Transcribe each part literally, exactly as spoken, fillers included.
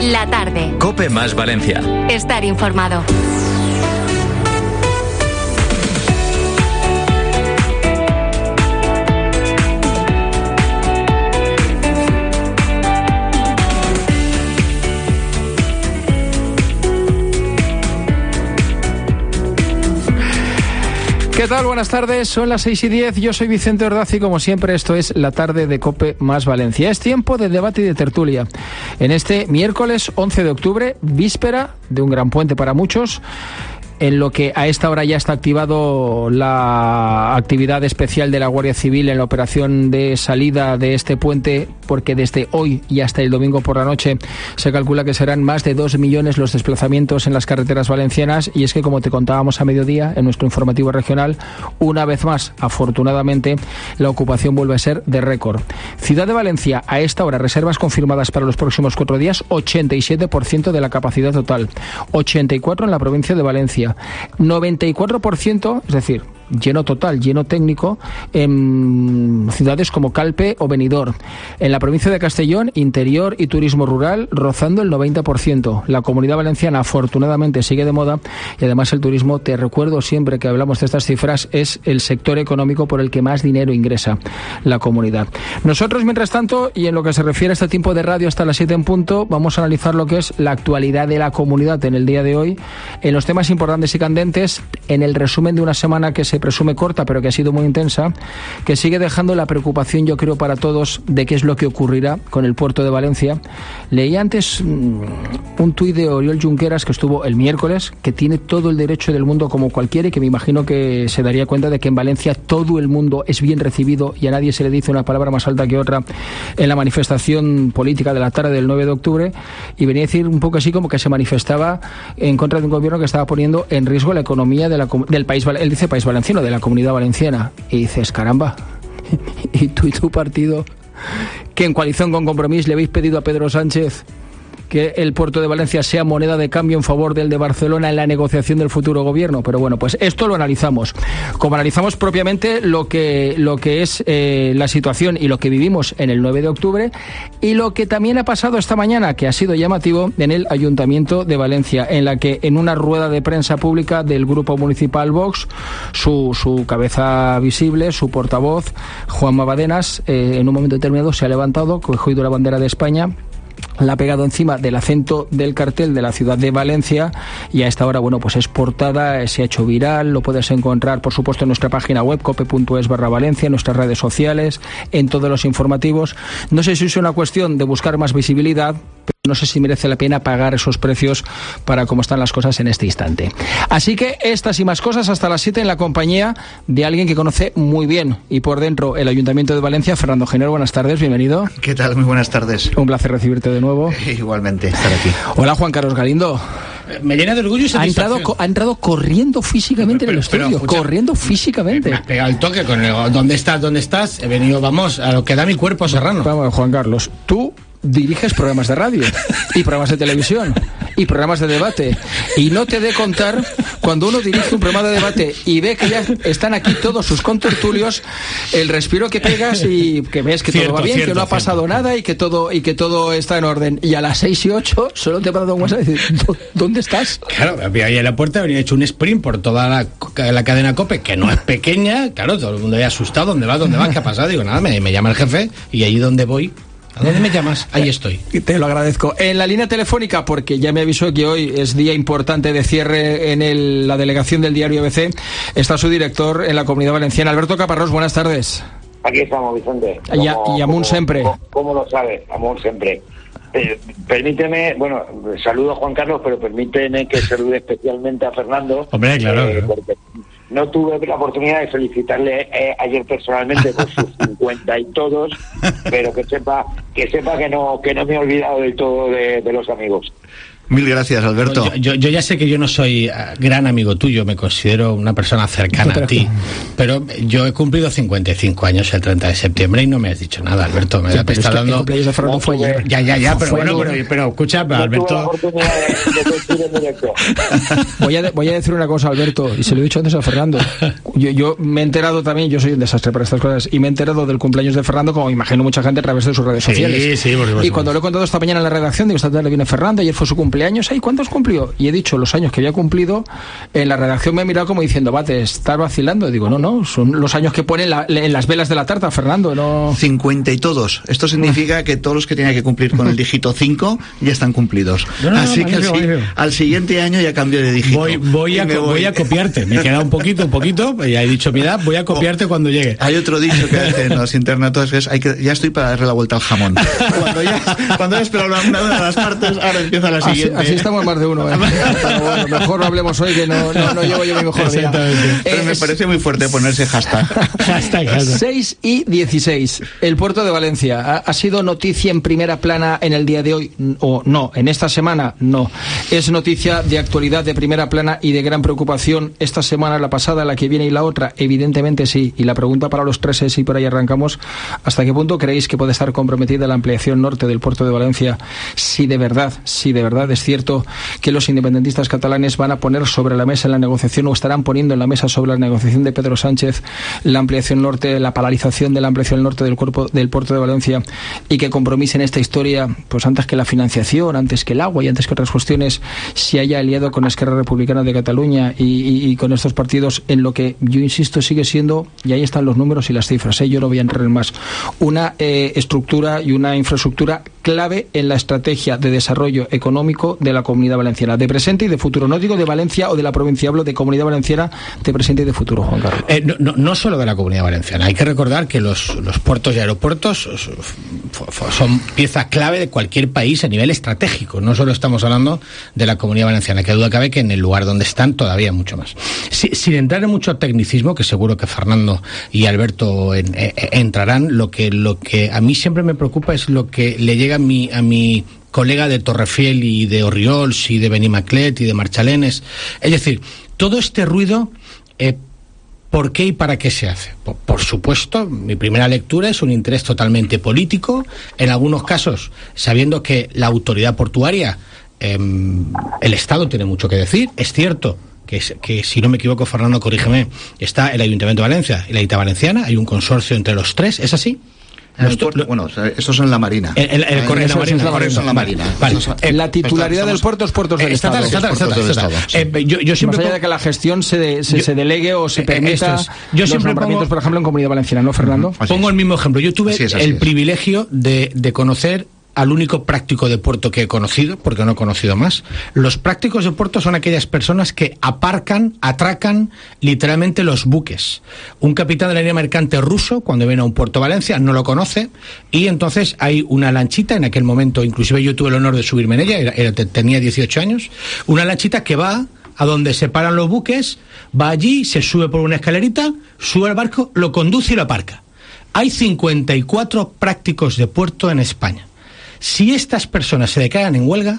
La tarde. COPE más Valencia. Estar informado. ¿Qué tal? Buenas tardes, son las seis y diez, yo soy Vicente Ordaz y como siempre esto es la tarde de COPE más Valencia. Es tiempo de debate y de tertulia. En este miércoles once de octubre, víspera de un gran puente para muchos, en lo que a esta hora ya está activado la actividad especial de la Guardia Civil en la operación de salida de este puente, porque desde hoy y hasta el domingo por la noche se calcula que serán más de dos millones los desplazamientos en las carreteras valencianas. Y es que, como te contábamos a mediodía en nuestro informativo regional, una vez más, afortunadamente, la ocupación vuelve a ser de récord. Ciudad de Valencia, a esta hora, reservas confirmadas para los próximos cuatro días, ochenta y siete por ciento de la capacidad total, ochenta y cuatro por ciento en la provincia de Valencia, noventa y cuatro por ciento, es decir, lleno total, lleno técnico, en ciudades como Calpe o Benidorm. En la provincia de Castellón, interior y turismo rural rozando el noventa por ciento. La Comunidad Valenciana afortunadamente sigue de moda y además el turismo, te recuerdo siempre que hablamos de estas cifras, es el sector económico por el que más dinero ingresa la comunidad. Nosotros, mientras tanto, y en lo que se refiere a este tiempo de radio hasta las siete en punto, vamos a analizar lo que es la actualidad de la comunidad en el día de hoy, en los temas importantes y candentes, en el resumen de una semana que se presume corta pero que ha sido muy intensa, que sigue dejando la preocupación, yo creo, para todos de qué es lo que ocurrirá con el puerto de Valencia. Leí antes mmm, un tuit de Oriol Junqueras que estuvo el miércoles, que tiene todo el derecho del mundo como cualquiera y que me imagino que se daría cuenta de que en Valencia todo el mundo es bien recibido y a nadie se le dice una palabra más alta que otra en la manifestación política de la tarde del nueve de octubre, y venía a decir un poco así como que se manifestaba en contra de un gobierno que estaba poniendo en riesgo la economía de la, del país, él dice país valenciano, de la Comunidad Valenciana, y dices, caramba, y tú y tu partido, que en coalición con Compromís le habéis pedido a Pedro Sánchez que el puerto de Valencia sea moneda de cambio en favor del de Barcelona en la negociación del futuro gobierno. Pero bueno, pues esto lo analizamos. Como analizamos propiamente lo que, lo que es eh, la situación y lo que vivimos en el nueve de octubre y lo que también ha pasado esta mañana, que ha sido llamativo, en el Ayuntamiento de Valencia, en la que en una rueda de prensa pública del Grupo Municipal Vox, su, su cabeza visible, su portavoz, Juanma Badenas, eh, en un momento determinado se ha levantado, cogido la bandera de España, la ha pegado encima del acento del cartel de la ciudad de Valencia y a esta hora, bueno, pues es portada, se ha hecho viral, lo puedes encontrar, por supuesto, en nuestra página web, cope punto es barra Valencia, en nuestras redes sociales, en todos los informativos. No sé si es una cuestión de buscar más visibilidad, pero no sé si merece la pena pagar esos precios para cómo están las cosas en este instante. Así que estas y más cosas hasta las siete en la compañía de alguien que conoce muy bien y por dentro el Ayuntamiento de Valencia. Fernando Genero, buenas tardes, bienvenido. ¿Qué tal? Muy buenas tardes. Un placer recibirte de nuevo. Igualmente, estar aquí. Hola, Juan Carlos Galindo. Me llena de orgullo y satisfacción. Ha entrado, ha entrado corriendo físicamente pero, pero, en el estudio, pero, corriendo físicamente. Me has pegado el toque con el, ¿dónde estás? ¿Dónde estás? He venido, vamos, a lo que da mi cuerpo serrano. Vamos, Juan Carlos, tú diriges programas de radio y programas de televisión y programas de debate, y no te de contar cuando uno dirige un programa de debate y ve que ya están aquí todos sus contertulios, el respiro que pegas y que ves que cierto, todo va bien, cierto, que no ha pasado cierto. nada y que todo y que todo está en orden, y a las seis y ocho solo te para un WhatsApp y decir, ¿dóde estás? Claro, había ahí en la puerta, venía hecho un sprint por toda la, la cadena COPE, que no es pequeña, claro, todo el mundo había asustado, ¿dónde vas? ¿Dónde vas? ¿Qué ha pasado? Digo, nada, me, me llama el jefe y allí donde voy. ¿A dónde me llamas? Ahí estoy. Te lo agradezco. En la línea telefónica, porque ya me avisó que hoy es día importante de cierre en el, la delegación del diario A B C, está su director en la Comunidad Valenciana, Alberto Caparrós. Buenas tardes. Aquí estamos, Vicente. Y, a, y amun siempre. ¿Cómo, cómo lo sabes? Amun siempre. Eh, permíteme, bueno, saludo a Juan Carlos, pero permíteme que salude especialmente a Fernando. Hombre, claro. Eh, porque no tuve la oportunidad de felicitarle eh, ayer personalmente por sus cincuenta y todos, pero que sepa que sepa que no que no me he olvidado del todo de, de los amigos. Mil gracias, Alberto. Yo, yo, yo ya sé que yo no soy gran amigo tuyo, me considero una persona cercana a ti, pero yo he cumplido cincuenta y cinco años el treinta de septiembre y no me has dicho nada, Alberto. Me Sí, te está es que dando... el cumpleaños de Fernando fue ayer. Ya, ya, ya, pero Fue bueno, ayer. pero, pero escucha, Yo tuve la Alberto... oportunidad de, de coincidir en directo. Voy a, voy a decir una cosa, Alberto, y se lo he dicho antes a Fernando. Yo, yo me he enterado también, yo soy un desastre para estas cosas, y me he enterado del cumpleaños de Fernando, como imagino mucha gente, a través de sus redes Sí, sociales. sí, por supuesto. Y cuando lo he contado esta mañana en la redacción, digo, esta tarde viene Fernando, ayer fue su cumpleaños, ¿y cuántos cumplió? Y he dicho los años que había cumplido. En la redacción me he mirado como diciendo, va, te estás vacilando. Digo, no, no, son los años que pone la, en las velas de la tarta, Fernando, no... cincuenta y todos. Esto significa que todos los que tenían que cumplir con el dígito cinco ya están cumplidos. No, no, no, Así que al, magnífico, si- magnífico. al siguiente año ya cambio de dígito. Voy, voy, Y a, me co- voy. voy a copiarte, me queda un poquito, un poquito, ya he dicho mi edad, voy a copiarte cuando llegue. Hay otro dicho que hacen los internatos, que es, hay que, ya estoy para darle la vuelta al jamón. Cuando ya, cuando ya espero una, una de las partes, ahora empieza la Así, siguiente. así estamos más de uno, ¿eh? Pero bueno, mejor no hablemos hoy, que no, no, no llevo yo mi mejor día. Exactamente. Pero me Es- parece muy fuerte ponerse hashtag. Hashtag, hashtag. seis y dieciséis. El puerto de Valencia ha, ha sido noticia en primera plana en el día de hoy, o no, en esta semana no. Es noticia de actualidad de primera plana y de gran preocupación esta semana, la pasada, la que viene y la otra. Evidentemente sí. Y la pregunta para los tres es, y por ahí arrancamos, ¿hasta qué punto creéis que puede estar comprometida la ampliación norte del puerto de Valencia si de verdad, si de verdad es cierto que los independentistas catalanes van a poner sobre la mesa en la negociación, o estarán poniendo en la mesa sobre la negociación de Pedro Sánchez, la ampliación norte, la paralización de la ampliación norte del cuerpo del puerto de Valencia, y que compromisen esta historia, pues antes que la financiación, antes que el agua y antes que otras cuestiones, se haya aliado con Esquerra Republicana de Cataluña y, y, y con estos partidos en lo que yo insisto sigue siendo, y ahí están los números y las cifras, ¿eh? Yo no voy a entrar en más, una eh, estructura y una infraestructura clave en la estrategia de desarrollo económico de la Comunidad Valenciana, de presente y de futuro. No digo de Valencia o de la provincia, hablo de Comunidad Valenciana de presente y de futuro, Juan Carlos. Eh, no, no, no solo de la Comunidad Valenciana, hay que recordar que los, los puertos y aeropuertos son pieza clave de cualquier país a nivel estratégico. No solo estamos hablando de la Comunidad Valenciana, que duda cabe que en el lugar donde están todavía mucho más. Si, sin entrar en mucho tecnicismo, que seguro que Fernando y Alberto en, en, entrarán, lo que, lo que a mí siempre me preocupa es lo que le llega a mi, a mi colega de Torrefiel y de Orriols y de Benimaclet y de Marchalenes. Es decir, todo este ruido... Eh, ¿Por qué y para qué se hace? Por, por supuesto, mi primera lectura es un interés totalmente político, en algunos casos sabiendo que la autoridad portuaria, eh, el Estado tiene mucho que decir. Es cierto que, que, si no me equivoco, Fernando, corrígeme, está el Ayuntamiento de Valencia y la Aita Valenciana, hay un consorcio entre los tres, ¿es así? El puerto, bueno, estos son la Marina. El, el, el, corre, la Marina, correcto, son la Marina. Vale. Eh, la titularidad del puerto es puertos del Estatal, Estado. estatal, estatal, estatal, Estado, sí. eh, yo, yo siempre Más allá pongo- de que la gestión se, de, se, Yo- se delegue o se eh, permita esto es. Yo los siempre nombramientos, pongo- por ejemplo, en Comunidad Valenciana, ¿no, Fernando? Así Pongo es. el mismo ejemplo. Yo tuve Así es, así el es. privilegio de, de conocer al único práctico de puerto que he conocido, porque no he conocido más. Los prácticos de puerto son aquellas personas que aparcan, atracan literalmente los buques. Un capitán de la línea mercante ruso, cuando viene a un puerto de Valencia, no lo conoce, y entonces hay una lanchita, en aquel momento inclusive yo tuve el honor de subirme en ella, era, era- tenía dieciocho años, una lanchita que va a donde se paran los buques, va allí, se sube por una escalerita, sube al barco, lo conduce y lo aparca. Hay cincuenta y cuatro prácticos de puerto en España. Si estas personas se declaran en huelga,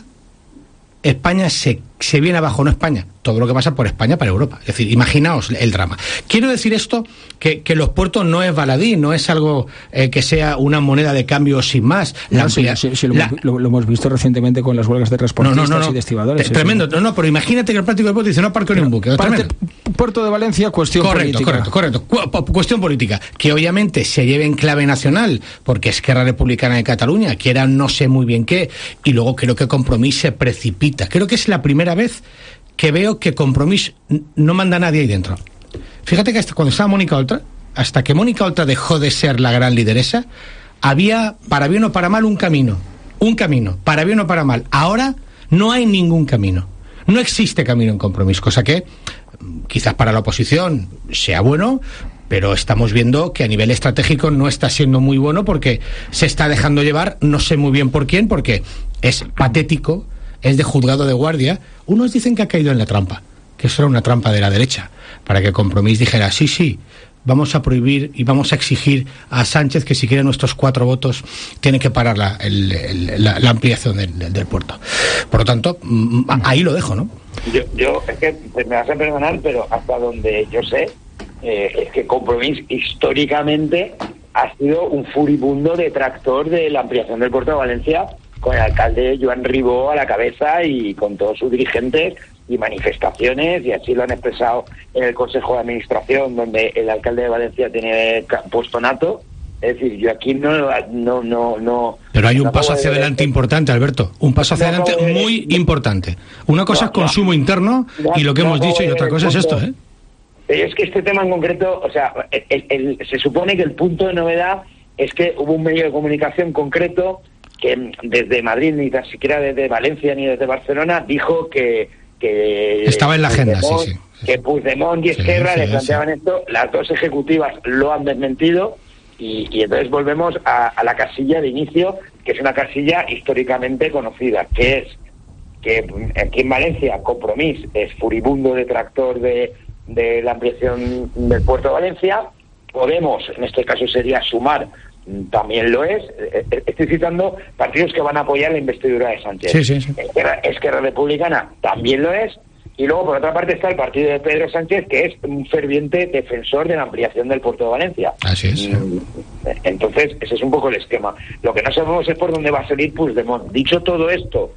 España se, se viene abajo, no España, todo lo que pasa por España para Europa. Es decir, imaginaos el drama. Quiero decir esto, que, que los puertos no es baladí, no es algo eh, que sea una moneda de cambio sin más. La No, sí, amplia- sí, sí, lo, la- hemos, lo- lo hemos visto recientemente con las huelgas de no, transportistas no, no, no. y de estibadores. Es sí, tremendo. sí. No, no, pero imagínate que el práctico de puerto dice no aparco ni un buque. Es Parte- tremendo. Puerto de Valencia, cuestión Correcto, política. correcto, correcto. Cu- cu- cuestión política. Que obviamente se lleve en clave nacional, porque Esquerra Republicana de Cataluña quiera no sé muy bien qué, y luego creo que Compromís se precipita. Creo que es la primera vez que veo que Compromís n- no manda a nadie ahí dentro. Fíjate que hasta cuando estaba Mónica Oltra, hasta que Mónica Oltra dejó de ser la gran lideresa, había, para bien o para mal, un camino. Un camino, para bien o para mal. Ahora no hay ningún camino. No existe camino en Compromís, cosa que quizás para la oposición sea bueno, pero estamos viendo que a nivel estratégico no está siendo muy bueno porque se está dejando llevar, no sé muy bien por quién, porque es patético, es de juzgado de guardia. Unos dicen que ha caído en la trampa, que eso era una trampa de la derecha, para que Compromís dijera, sí, sí, vamos a prohibir y vamos a exigir a Sánchez que si quiere nuestros cuatro votos tiene que parar la, el, el, la, la ampliación del, del, del puerto. Por lo tanto, ahí lo dejo, ¿no? Yo, yo es que me vas a perdonar, pero hasta donde yo sé, eh, es que Compromís históricamente ha sido un furibundo detractor de la ampliación del puerto de Valencia, con el alcalde Joan Ribó a la cabeza y con todos sus dirigentes y manifestaciones, y así lo han expresado en el Consejo de Administración, donde el alcalde de Valencia tiene puesto nato. Es decir, yo aquí no no no no pero hay un no paso hacia de... adelante importante, Alberto, un paso hacia no adelante de... muy importante. Una cosa no, es consumo no, interno no, y lo que no, hemos dicho, y otra cosa es esto, ¿eh? Es que este tema en concreto, o sea, el, el, se supone que el punto de novedad es que hubo un medio de comunicación concreto que desde Madrid, ni tan siquiera desde Valencia ni desde Barcelona, dijo que que estaba en la agenda, sí, sí, sí. Que Puigdemont y Esquerra sí, sí, le planteaban sí. esto, las dos ejecutivas lo han desmentido. Y, y entonces volvemos a, a la casilla de inicio, que es una casilla históricamente conocida, que es que aquí en Valencia Compromís es furibundo detractor de, de la ampliación del puerto de Valencia. Podemos, en este caso sería Sumar, también lo es. Estoy citando partidos que van a apoyar la investidura de Sánchez. Sí, sí, sí. Esquerra, Esquerra Republicana también lo es. Y luego, por otra parte, está el partido de Pedro Sánchez, que es un ferviente defensor de la ampliación del puerto de Valencia. Así es. Entonces, ese es un poco el esquema. Lo que no sabemos es por dónde va a salir Puigdemont. Dicho todo esto,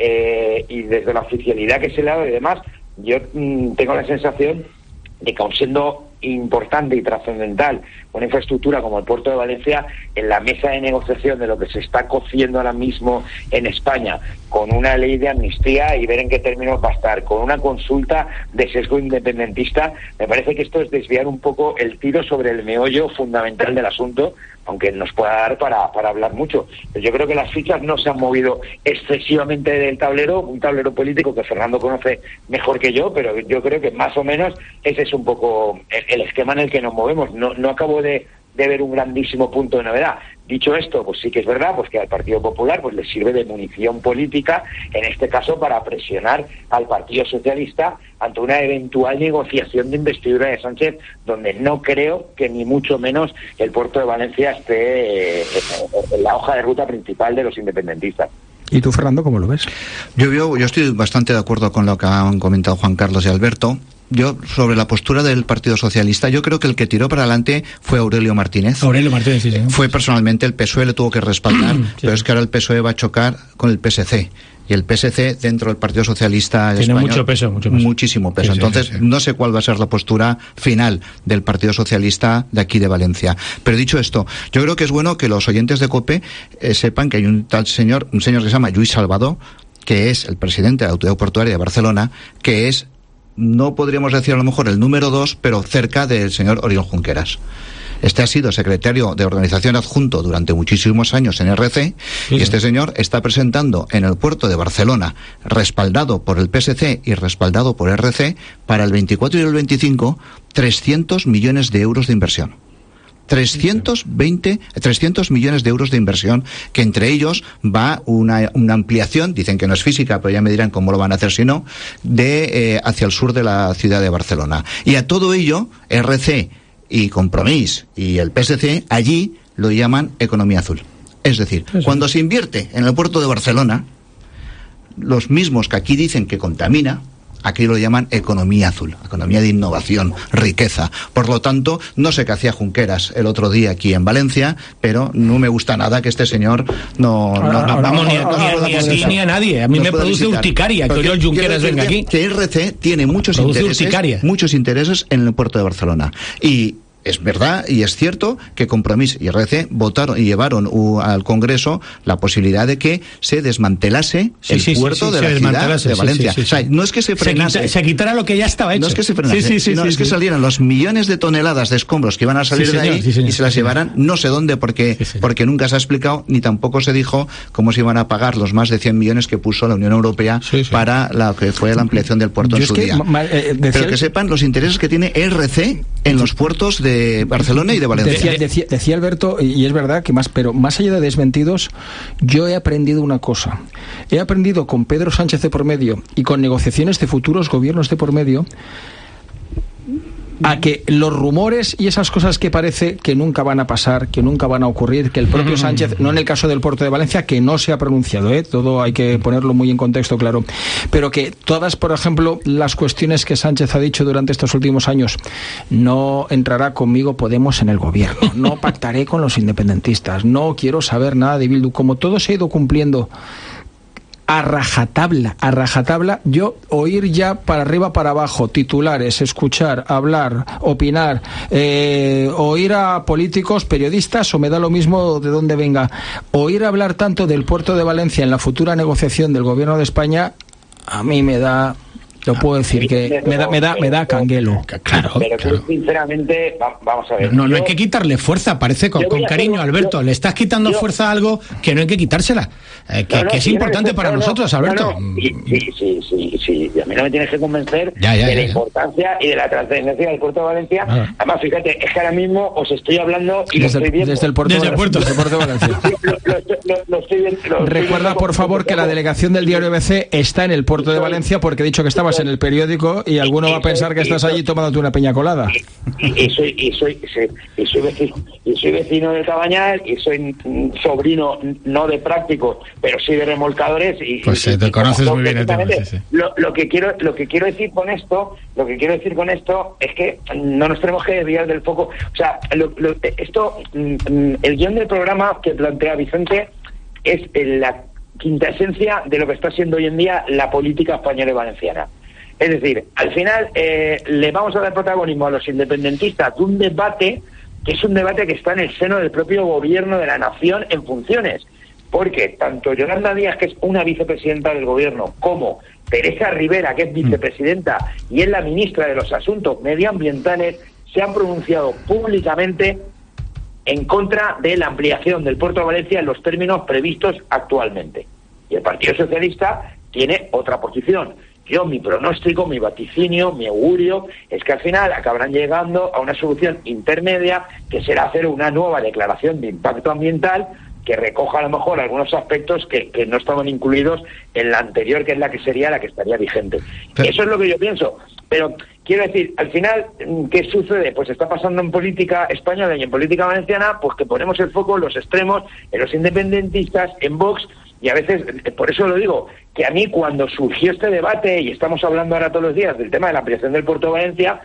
eh, y desde la oficialidad que se le ha dado y demás, yo mmm, tengo la sensación de que, aun siendo importante y trascendental una infraestructura como el puerto de Valencia, en la mesa de negociación de lo que se está cociendo ahora mismo en España, con una ley de amnistía y ver en qué términos va a estar, con una consulta de sesgo independentista, me parece que esto es desviar un poco el tiro sobre el meollo fundamental del asunto, aunque nos pueda dar para, para hablar mucho. Pero yo creo que las fichas no se han movido excesivamente del tablero, un tablero político que Fernando conoce mejor que yo, pero yo creo que más o menos ese es un poco el, el esquema en el que nos movemos. No, no acabo de, de ver un grandísimo punto de novedad. Dicho esto, pues sí que es verdad pues que al Partido Popular pues le sirve de munición política, en este caso para presionar al Partido Socialista ante una eventual negociación de investidura de Sánchez, donde no creo que ni mucho menos el puerto de Valencia esté eh, en la hoja de ruta principal de los independentistas. ¿Y tú, Fernando, cómo lo ves? Yo, yo, yo estoy bastante de acuerdo con lo que han comentado Juan Carlos y Alberto. Yo, sobre la postura del Partido Socialista, yo creo que el que tiró para adelante fue Aurelio Martínez. Aurelio Martínez, sí, sí. Fue personalmente, el P S O E le tuvo que respaldar, sí. Pero es que ahora el P S O E va a chocar con el P S C. Y el P S C dentro del Partido Socialista tiene español, mucho peso, mucho peso. Muchísimo peso. Sí, sí, Entonces, sí, sí. no sé cuál va a ser la postura final del Partido Socialista de aquí de Valencia. Pero dicho esto, yo creo que es bueno que los oyentes de COPE eh, sepan que hay un tal señor, un señor que se llama Lluís Salvador, que es el presidente de la Autoridad Portuaria de Barcelona, que es, no podríamos decir a lo mejor el número dos, pero cerca del señor Oriol Junqueras. Este ha sido secretario de organización adjunto durante muchísimos años en R C, sí, y este señor está presentando en el puerto de Barcelona, respaldado por el P S C y respaldado por R C, para el veinticuatro y el veinticinco, trescientos millones de euros de inversión. trescientos veinte, trescientos millones de euros de inversión, que entre ellos va una, una ampliación, dicen que no es física, pero ya me dirán cómo lo van a hacer si no, de eh, hacia el sur de la ciudad de Barcelona. Y a todo ello, R C y Compromís y el P S C allí lo llaman economía azul. Es decir, sí, sí. cuando se invierte en el puerto de Barcelona, los mismos que aquí dicen que contamina, aquí lo llaman economía azul, economía de innovación, riqueza. Por lo tanto, no sé qué hacía Junqueras el otro día aquí en Valencia, pero no me gusta nada que este señor no... no, no, no vamos, no, ni, no, ni, no, ni a ti ni a nadie. A mí me produce visitar. urticaria que Oriol Junqueras venga aquí. Que R C tiene muchos intereses, urticaria. muchos intereses en el puerto de Barcelona. Y es verdad y es cierto que Compromís y R C votaron y llevaron uh, al Congreso la posibilidad de que se desmantelase sí, el sí, puerto sí, sí, de sí, la ciudad de Valencia. Sí, sí, sí, o sea, no es que se frenase. Se, quita, se quitara lo que ya estaba hecho. No es que se frenase, sí, sí, sí, sino sí, es que sí. salieran los millones de toneladas de escombros que iban a salir sí, de señor, ahí sí, señor, y se las sí, llevaran no sé dónde porque, sí, porque nunca se ha explicado ni tampoco se dijo cómo se iban a pagar los más de cien millones que puso la Unión Europea sí, sí. para la que fue la ampliación del puerto Yo en su que, día. Ma, eh, decía, Pero que sepan los intereses que tiene R C en los puertos de Barcelona y de Valencia. Decía, decía, decía Alberto, y es verdad que más, pero más allá de desmentidos, yo he aprendido una cosa. He aprendido con Pedro Sánchez de por medio y con negociaciones de futuros gobiernos de por medio a que los rumores y esas cosas que parece que nunca van a pasar, que nunca van a ocurrir, que el propio Sánchez, no en el caso del puerto de Valencia, que no se ha pronunciado, ¿eh? Todo hay que ponerlo muy en contexto, claro, pero que todas, por ejemplo, las cuestiones que Sánchez ha dicho durante estos últimos años, no entrará conmigo Podemos en el gobierno, no pactaré con los independentistas, no quiero saber nada de Bildu, como todo se ha ido cumpliendo a rajatabla, a rajatabla, yo oír ya para arriba, para abajo, titulares, escuchar, hablar, opinar, eh, oír a políticos, periodistas, o me da lo mismo de dónde venga, oír hablar tanto del puerto de Valencia en la futura negociación del gobierno de España, a mí me da... Lo puedo decir que me da, me da, me da canguelo. Claro, pero claro. sinceramente, vamos a ver. No, no yo, hay que quitarle fuerza, parece con, con cariño, hacer, Alberto. Yo, le estás quitando yo, fuerza a algo que no hay que quitársela. Eh, que, no, no, que es importante no, para no, nosotros, Alberto. No, no. Sí, sí, sí, sí, sí. A mí no me tienes que convencer ya, ya, de la ya. importancia y de la trascendencia del puerto de Valencia. Ah. Además, fíjate, es que ahora mismo os estoy hablando y desde, lo estoy viendo. Desde el puerto, desde de, el puerto. Desde el puerto de Valencia. Sí, lo, lo, lo, lo estoy viendo, lo Recuerda, estoy por favor, que la delegación del diario B C está en el puerto de Valencia, porque he dicho que estabas en el periódico y alguno va a pensar que estás allí tomándote una peña colada. Y, y, soy, y, soy, y, soy vecino, y soy vecino del Cabañal y soy sobrino no de prácticos, pero sí de remolcadores. Y, pues y, te y conoces muy bien el tema, sí, sí. Lo, lo que quiero lo que quiero decir con esto lo que quiero decir con esto es que no nos tenemos que desviar del foco. O sea, lo, lo, esto el guión del programa que plantea Vicente es la quinta esencia de lo que está siendo hoy en día la política española y valenciana. Es decir, al final eh, le vamos a dar protagonismo a los independentistas de un debate que es un debate que está en el seno del propio gobierno de la nación en funciones, porque tanto Yolanda Díaz, que es una vicepresidenta del gobierno, como Teresa Rivera, que es vicepresidenta y es la ministra de los Asuntos Medioambientales, se han pronunciado públicamente en contra de la ampliación del puerto de Valencia en los términos previstos actualmente. Y el Partido Socialista tiene otra posición. Yo, mi pronóstico, mi vaticinio, mi augurio, es que al final acabarán llegando a una solución intermedia, que será hacer una nueva declaración de impacto ambiental que recoja a lo mejor algunos aspectos que, que no estaban incluidos en la anterior, que es la que sería la que estaría vigente. Pero... Eso es lo que yo pienso. Pero quiero decir, al final, ¿qué sucede? Pues está pasando en política española y en política valenciana, pues que ponemos el foco en los extremos, en los independentistas, en Vox. Y a veces, por eso lo digo, que a mí cuando surgió este debate, y estamos hablando ahora todos los días del tema de la ampliación del puerto de Valencia,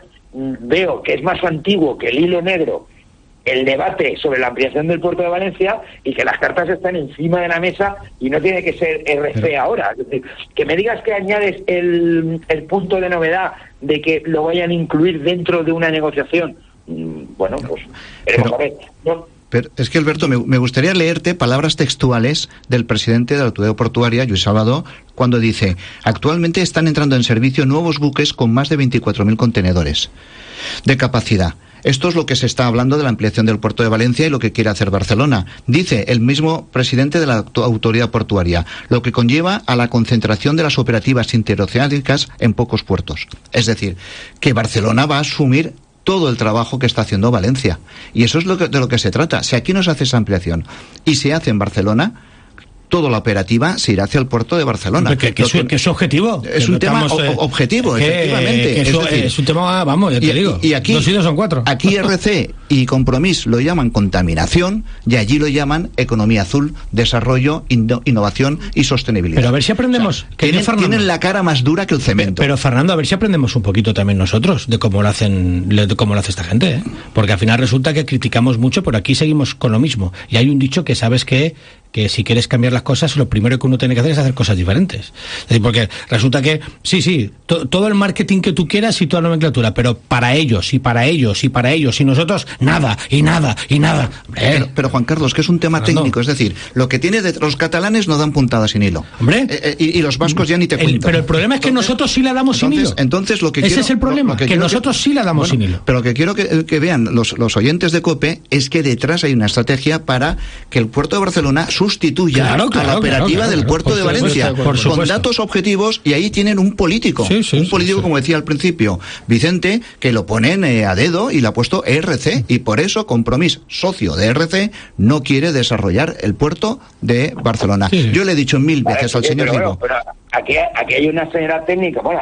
veo que es más antiguo que el hilo negro el debate sobre la ampliación del puerto de Valencia y que las cartas están encima de la mesa y no tiene que ser R C ahora. Es decir, que me digas que añades el, el punto de novedad de que lo vayan a incluir dentro de una negociación, bueno, pues veremos a ver. No, Pero es que, Alberto, me, me gustaría leerte palabras textuales del presidente de la Autoridad Portuaria, Lluís Salvador, cuando dice: actualmente están entrando en servicio nuevos buques con más de veinticuatro mil contenedores de capacidad. Esto es lo que se está hablando de la ampliación del puerto de Valencia y lo que quiere hacer Barcelona. Dice el mismo presidente de la Autoridad Portuaria, lo que conlleva a la concentración de las operativas interoceánicas en pocos puertos. Es decir, que Barcelona va a asumir todo el trabajo que está haciendo Valencia. Y eso es lo que, de lo que se trata. Si aquí no se hace esa ampliación y se hace en Barcelona, toda la operativa se irá hacia el puerto de Barcelona. Que, que, que, que es objetivo. Es un tema estamos, eh, objetivo, que, efectivamente. Que eso, es, decir, es un tema, vamos, ya te y, digo. Y aquí, dos y dos son cuatro. Aquí R C y Compromís lo llaman contaminación y allí lo llaman economía azul, desarrollo, inno, innovación y sostenibilidad. Pero a ver si aprendemos. O sea, tienen, tienen la cara más dura que el cemento. Pero, Fernando, a ver si aprendemos un poquito también nosotros de cómo lo hacen, de cómo lo hace esta gente, ¿eh? Porque al final resulta que criticamos mucho, pero aquí seguimos con lo mismo. Y hay un dicho que sabes que que si quieres cambiar las cosas, lo primero que uno tiene que hacer es hacer cosas diferentes. Es decir, porque resulta que, sí, sí, to, todo el marketing que tú quieras y toda la nomenclatura, pero para ellos, y para ellos, y para ellos, y nosotros, nada, y nada, y nada. Pero, pero Juan Carlos, que es un tema Fernando. técnico, es decir, lo que tiene de, los catalanes no dan puntada sin hilo. Hombre. Eh, eh, y, y los vascos ya ni te cuentan. El, pero el problema es que entonces, nosotros sí la damos entonces, sin hilo. Entonces, lo que Ese quiero, es el problema, lo, lo que, que nosotros que, sí la damos bueno, sin hilo. Pero lo que quiero que, que vean los, los oyentes de COPE es que detrás hay una estrategia para que el puerto de Barcelona sustituya claro. Claro, a la operativa claro, claro, del puerto de Valencia, supuesto, con datos objetivos, y ahí tienen un político, sí, sí, un político, sí, sí. como decía al principio Vicente, que lo ponen eh, a dedo y le ha puesto R C, y por eso Compromís, socio de R C, no quiere desarrollar el puerto de Barcelona. Sí. Yo le he dicho mil veces vale, al señor pero, Vigo. bueno, pero aquí, aquí hay una señora técnica, bueno,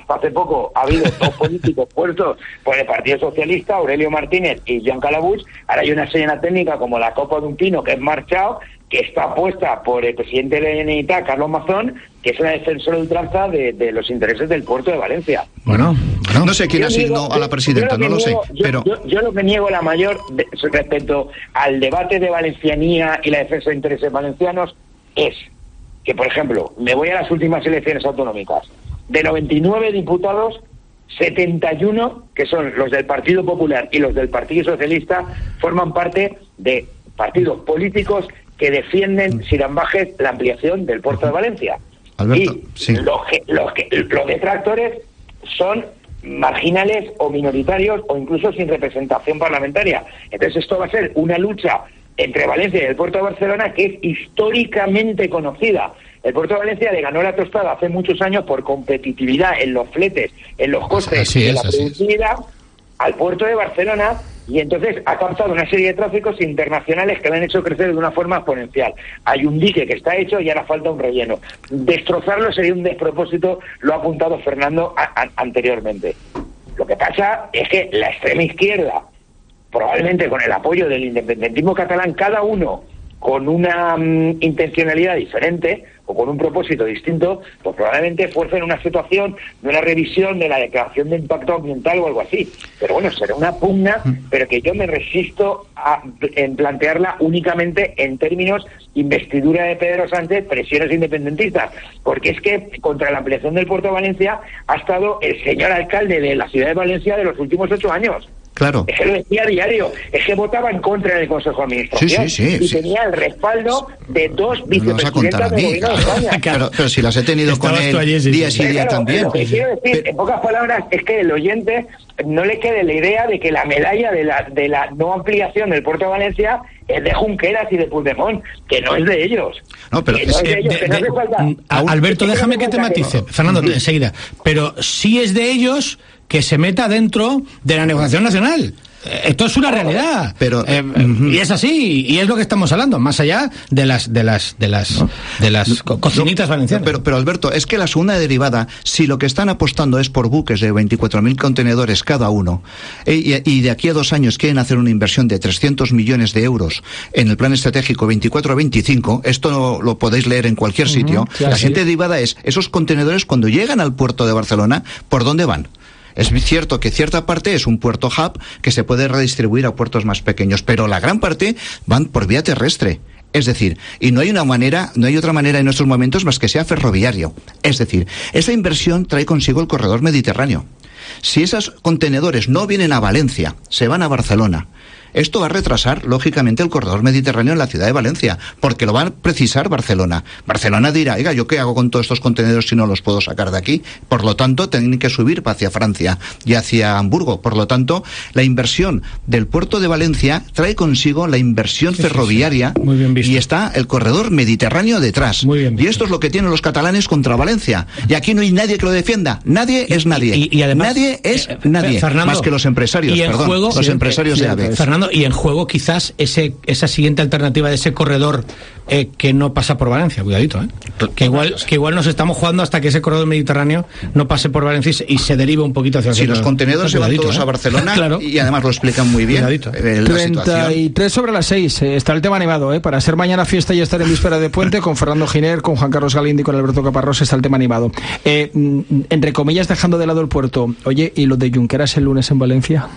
hasta hace poco ha habido dos políticos puestos por el Partido Socialista, Aurelio Martínez y Joan Calabuig. Ahora hay una señal técnica como la Copa de un Pino, que es Marchao, que está puesta por el presidente de la Generalitat, Carlos Mazón, que es una defensora ultranza de, de los intereses del puerto de Valencia. Bueno, bueno. No sé quién yo asignó niego, a la presidenta, no lo niego, sé, yo, pero... Yo, yo lo que niego la mayor de, respecto al debate de valencianía y la defensa de intereses valencianos es que, por ejemplo, me voy a las últimas elecciones autonómicas. De noventa y nueve diputados, setenta y uno, que son los del Partido Popular y los del Partido Socialista, forman parte de partidos políticos que defienden sin ambajes la ampliación del puerto de Valencia. Alberto, y sí. los, los, los detractores son marginales o minoritarios o incluso sin representación parlamentaria. Entonces esto va a ser una lucha entre Valencia y el puerto de Barcelona que es históricamente conocida. El puerto de Valencia le ganó la tostada hace muchos años por competitividad en los fletes, en los costes así y en es, la productividad al puerto de Barcelona, y entonces ha captado una serie de tráficos internacionales que lo han hecho crecer de una forma exponencial. Hay un dique que está hecho y ahora falta un relleno. Destrozarlo sería un despropósito, lo ha apuntado Fernando a, a, anteriormente. Lo que pasa es que la extrema izquierda, probablemente con el apoyo del independentismo catalán, cada uno con una um, intencionalidad diferente o con un propósito distinto, pues probablemente fuercen una situación de una revisión de la declaración de impacto ambiental o algo así. Pero bueno, será una pugna, pero que yo me resisto a en plantearla únicamente en términos investidura de Pedro Sánchez, presiones independentistas, porque es que contra la ampliación del puerto de Valencia ha estado el señor alcalde de la ciudad de Valencia de los últimos ocho años. Claro. Es que lo decía a diario, es que votaba en contra del Consejo de Administración. Sí, sí, sí, y sí. tenía el respaldo de dos Me lo vas a contar vicepresidentas a del mí, gobierno de claro. España. Pero, pero si las he tenido con Estabas tú él allí, sí, día sí. sí día Claro, también. lo que quiero decir, Pero- en pocas palabras, es que el oyente no le quede la idea de que la medalla de la de la no ampliación del puerto de Valencia es de Junqueras y de Puigdemont, que no es de ellos. No, pero que no es es que de ellos, de- que no de- hace falta... mm, Alberto, que no déjame hace que te falta matice. que- Fernando, enseguida. Pero sí es de ellos que se meta dentro de la negociación nacional. Eh, Esto es una realidad. Pero- Eh, Ujú. y es así, y es lo que estamos hablando, más allá de las de las de las de las co- cocinitas valencianas. Pero, pero Alberto, es que la segunda derivada, si lo que están apostando es por buques de veinticuatro mil contenedores cada uno, e- y, y de aquí a dos años quieren hacer una inversión de trescientos millones de euros en el plan estratégico veinticuatro a veinticinco, esto lo, lo podéis leer en cualquier sitio, claro, la sí. siguiente derivada es, esos contenedores cuando llegan al puerto de Barcelona, ¿por dónde van? Es cierto que cierta parte es un puerto hub que se puede redistribuir a puertos más pequeños, pero la gran parte van por vía terrestre. Es decir, y no hay una manera, no hay otra manera en estos momentos más que sea ferroviario. Es decir, esa inversión trae consigo el corredor mediterráneo. Si esos contenedores no vienen a Valencia, se van a Barcelona, esto va a retrasar, lógicamente, el corredor mediterráneo en la ciudad de Valencia, porque lo va a precisar Barcelona. Barcelona dirá, oiga, ¿yo qué hago con todos estos contenedores si no los puedo sacar de aquí? Por lo tanto, tienen que subir hacia Francia y hacia Hamburgo. Por lo tanto, la inversión del puerto de Valencia trae consigo la inversión Sí, sí, ferroviaria sí. Muy bien visto. y está el corredor mediterráneo detrás. Muy bien y visto. esto es lo que tienen los catalanes contra Valencia. Y aquí no hay nadie que lo defienda. Nadie es nadie. Y, y además, nadie es eh, nadie. Fernando, más que los empresarios, y en perdón. juego- los sí, empresarios de AVE. Fernando, y en juego quizás ese esa siguiente alternativa de ese corredor eh, que no pasa por Valencia, cuidadito, ¿eh? Que igual que igual nos estamos jugando hasta que ese corredor mediterráneo no pase por Valencia y se, y se derive un poquito hacia el Si centro. los contenedores se van Cuidadito, todos ¿eh? a Barcelona, Claro. y además lo explican muy bien, Cuidadito. eh, la treinta situación. y tres sobre las seis. eh, Está el tema animado, ¿eh? Para ser mañana fiesta y estar en víspera de puente, con Fernando Giner, con Juan Carlos Galindo y con Alberto Caparrós está el tema animado. Eh, mm, entre comillas, dejando de lado el puerto. Oye, ¿y lo de Junqueras el lunes en Valencia?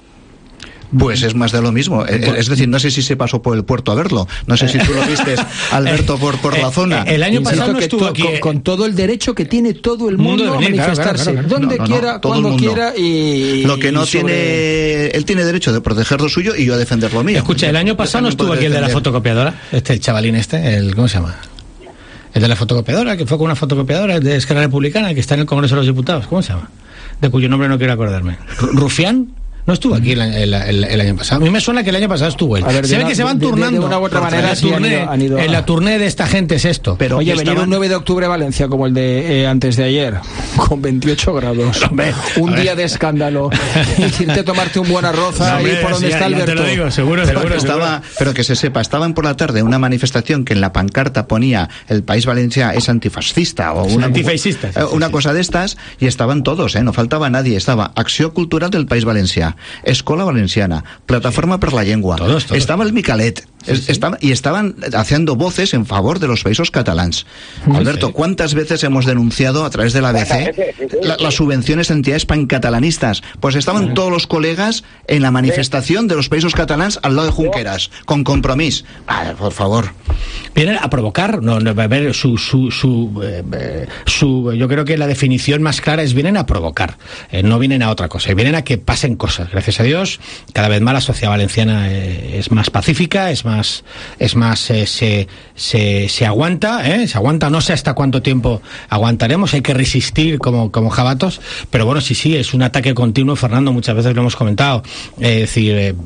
Pues es más de lo mismo. Eh, Es decir, no sé si se pasó por el puerto a verlo. No sé si tú lo viste, Alberto, por, por la Eh, zona. eh, el año Insisto pasado no que estuvo to- aquí, con, eh. con todo el derecho que tiene todo el Mundo mundo, de a venir, claro, manifestarse claro, claro. donde No, no, no, quiera, todo el cuando mundo. quiera y Lo que no y sobre- tiene... Él tiene derecho de proteger lo suyo y yo a defender lo mío. Escucha, el año Yo pasado no también estuvo podré aquí el de la defender. fotocopiadora, este el chavalín este, el ¿cómo se llama? El de la fotocopiadora, que fue con una fotocopiadora de Esquerra Republicana, que está en el Congreso de los Diputados, ¿cómo se llama? De cuyo nombre no quiero acordarme. Ru- Rufián, No estuvo aquí el, el, el, el año pasado. A mí me suena que el año pasado estuvo él. A ver, se ve una, que se van de, turnando. De, de una u otra manera, sí, han ido, han ido, en la turné de esta gente es esto. Pero oye, venir un nueve de octubre a Valencia como el de eh, antes de ayer, con veintiocho grados, hombre, un día de escándalo, irte a tomarte un buen arroz ahí por donde sí, está Alberto. Te lo digo, seguro, seguro, pero, estaba, seguro. Pero que se sepa, estaban por la tarde una manifestación que en la pancarta ponía el País Valencia es antifascista o una, antifascista, sí, una sí, cosa sí. de estas, y estaban todos, ¿eh? No faltaba nadie. Estaba Acció Cultural del País Valencià, Escola Valenciana, Plataforma sí. per la Llengua, todos, todos. estaba el Micalet, sí, sí. Estaba, y estaban haciendo voces en favor de los paísos catalans. Sí, Alberto, ¿cuántas veces hemos denunciado a través de la A B C la, las subvenciones a entidades pancatalanistas? Pues estaban todos los colegas en la manifestación de los paísos catalans al lado de Junqueras, con Compromís. Ah, por favor. Vienen a provocar, no, no, a ver, su, su, su, eh, su, yo creo que la definición más clara es vienen a provocar, eh, no vienen a otra cosa, vienen a que pasen cosas. Gracias a Dios, cada vez más la sociedad valenciana eh, es más pacífica, es más, es más, eh, se, se, se aguanta, eh, se aguanta, no sé hasta cuánto tiempo aguantaremos, hay que resistir como, como jabatos, pero bueno, sí, sí, es un ataque continuo, Fernando, muchas veces lo hemos comentado, eh, es decir, eh,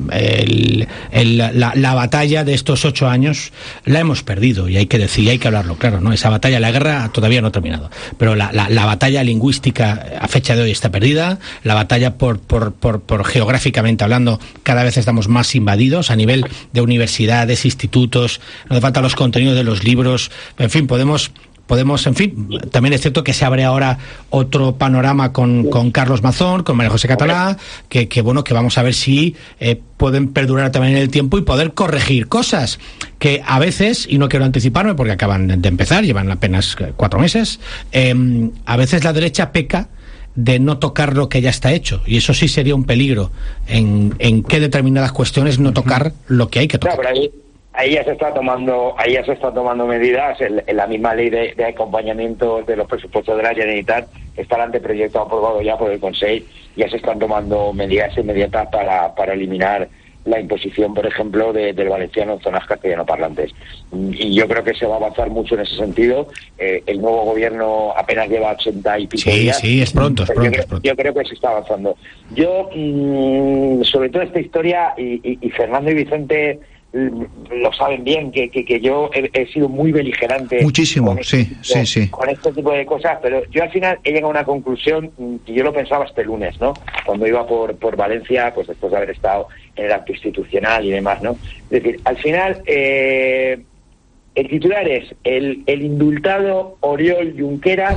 el, el, la, la batalla de estos ocho años la hemos perdido, y hay que decir, hay que hablarlo claro, ¿no? Esa batalla, la guerra todavía no ha terminado, pero la, la, la batalla lingüística a fecha de hoy está perdida, la batalla por, por, por, por geográficamente hablando, cada vez estamos más invadidos a nivel de universidades, institutos, no hace falta los contenidos de los libros, en fin, podemos... Podemos, en fin, también es cierto que se abre ahora otro panorama con, con Carlos Mazón, con María José Catalá, que, que bueno, que vamos a ver si eh, pueden perdurar también en el tiempo y poder corregir cosas que a veces, y no quiero anticiparme porque acaban de empezar, llevan apenas cuatro meses, eh, a veces la derecha peca de no tocar lo que ya está hecho, y eso sí sería un peligro en, en qué determinadas cuestiones no tocar lo que hay que tocar. Claro, ahí ya se está tomando ahí ya se está tomando medidas en, en la misma ley de, de acompañamiento de los presupuestos de la Generalitat, que está el anteproyecto aprobado ya por el Consejo, ya se están tomando medidas inmediatas para, para eliminar la imposición, por ejemplo, de, del valenciano en zonas castellano parlantes, y yo creo que se va a avanzar mucho en ese sentido. Eh, el nuevo gobierno apenas lleva ochenta y pico sí, días. Sí, es pronto, es pronto, yo, creo, es pronto. yo creo que se está avanzando. Yo, mmm, sobre todo esta historia, y, y, y Fernando y Vicente lo saben bien, que, que, que yo he, he sido muy beligerante. Muchísimo, este sí, tipo, sí, sí. Con este tipo de cosas, pero yo al final he llegado a una conclusión, y yo lo pensaba este lunes, ¿no? Cuando iba por, por Valencia, pues después de haber estado en el acto institucional y demás, ¿no? Es decir, al final, eh, el titular es, el, el indultado Oriol Junqueras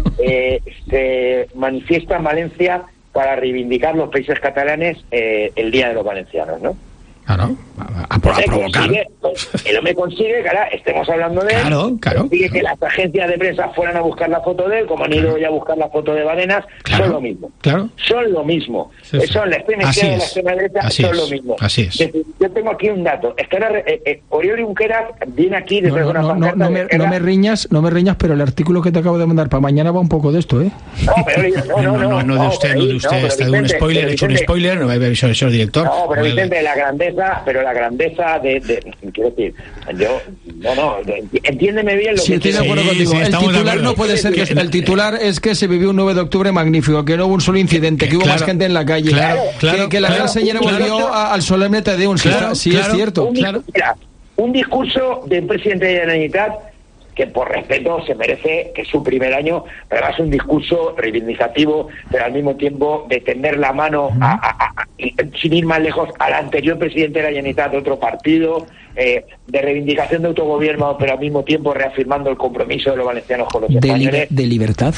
eh, se manifiesta en Valencia para reivindicar los países catalanes eh, el Día de los Valencianos, ¿no? Claro, a, a, a provocar. Consigue, el hombre consigue, cara, estemos hablando de él. Claro, claro. Consigue que las agencias de prensa fueran a buscar la foto de él, como han ido ya a buscar la foto de Badenas, claro, son lo mismo. Claro. Son lo mismo. Sí, sí. Son la extrema izquierda y la extrema derecha, Así son es. lo mismo. Así es. Decir, yo tengo aquí un dato. Es que ahora eh, eh, Oriol Junqueras viene aquí desde no, no, una no, pancarta. No, no, me, era... no me riñas, no me riñas, pero el artículo que te acabo de mandar para mañana va un poco de esto, ¿eh? No, pero no, no, no, no, no, de usted, no de usted, está de un spoiler, he hecho un spoiler, no he hecho el director. No, pero Vicente, la grandeza, pero la grandeza de, de quiero decir, yo, no, no, entiéndeme bien lo sí, que estoy de acuerdo sí, contigo. Sí, el titular no puede ser que el titular es que se vivió un nueve de octubre magnífico, que no hubo un solo incidente, que, que hubo claro, más gente en la calle, claro, claro, que, que la claro, gran señora claro, volvió claro, a, al solemne Te Deum, claro, sí, claro, es cierto. Un, claro. Mira, un discurso del presidente de la Generalitat que por respeto se merece, que es su primer año, pero es un discurso reivindicativo, pero al mismo tiempo de tender la mano, a, a, a, y, sin ir más lejos, al anterior presidente de la Generalitat de otro partido, eh, de reivindicación de autogobierno, pero al mismo tiempo reafirmando el compromiso de los valencianos con los de españoles. Li- de libertad.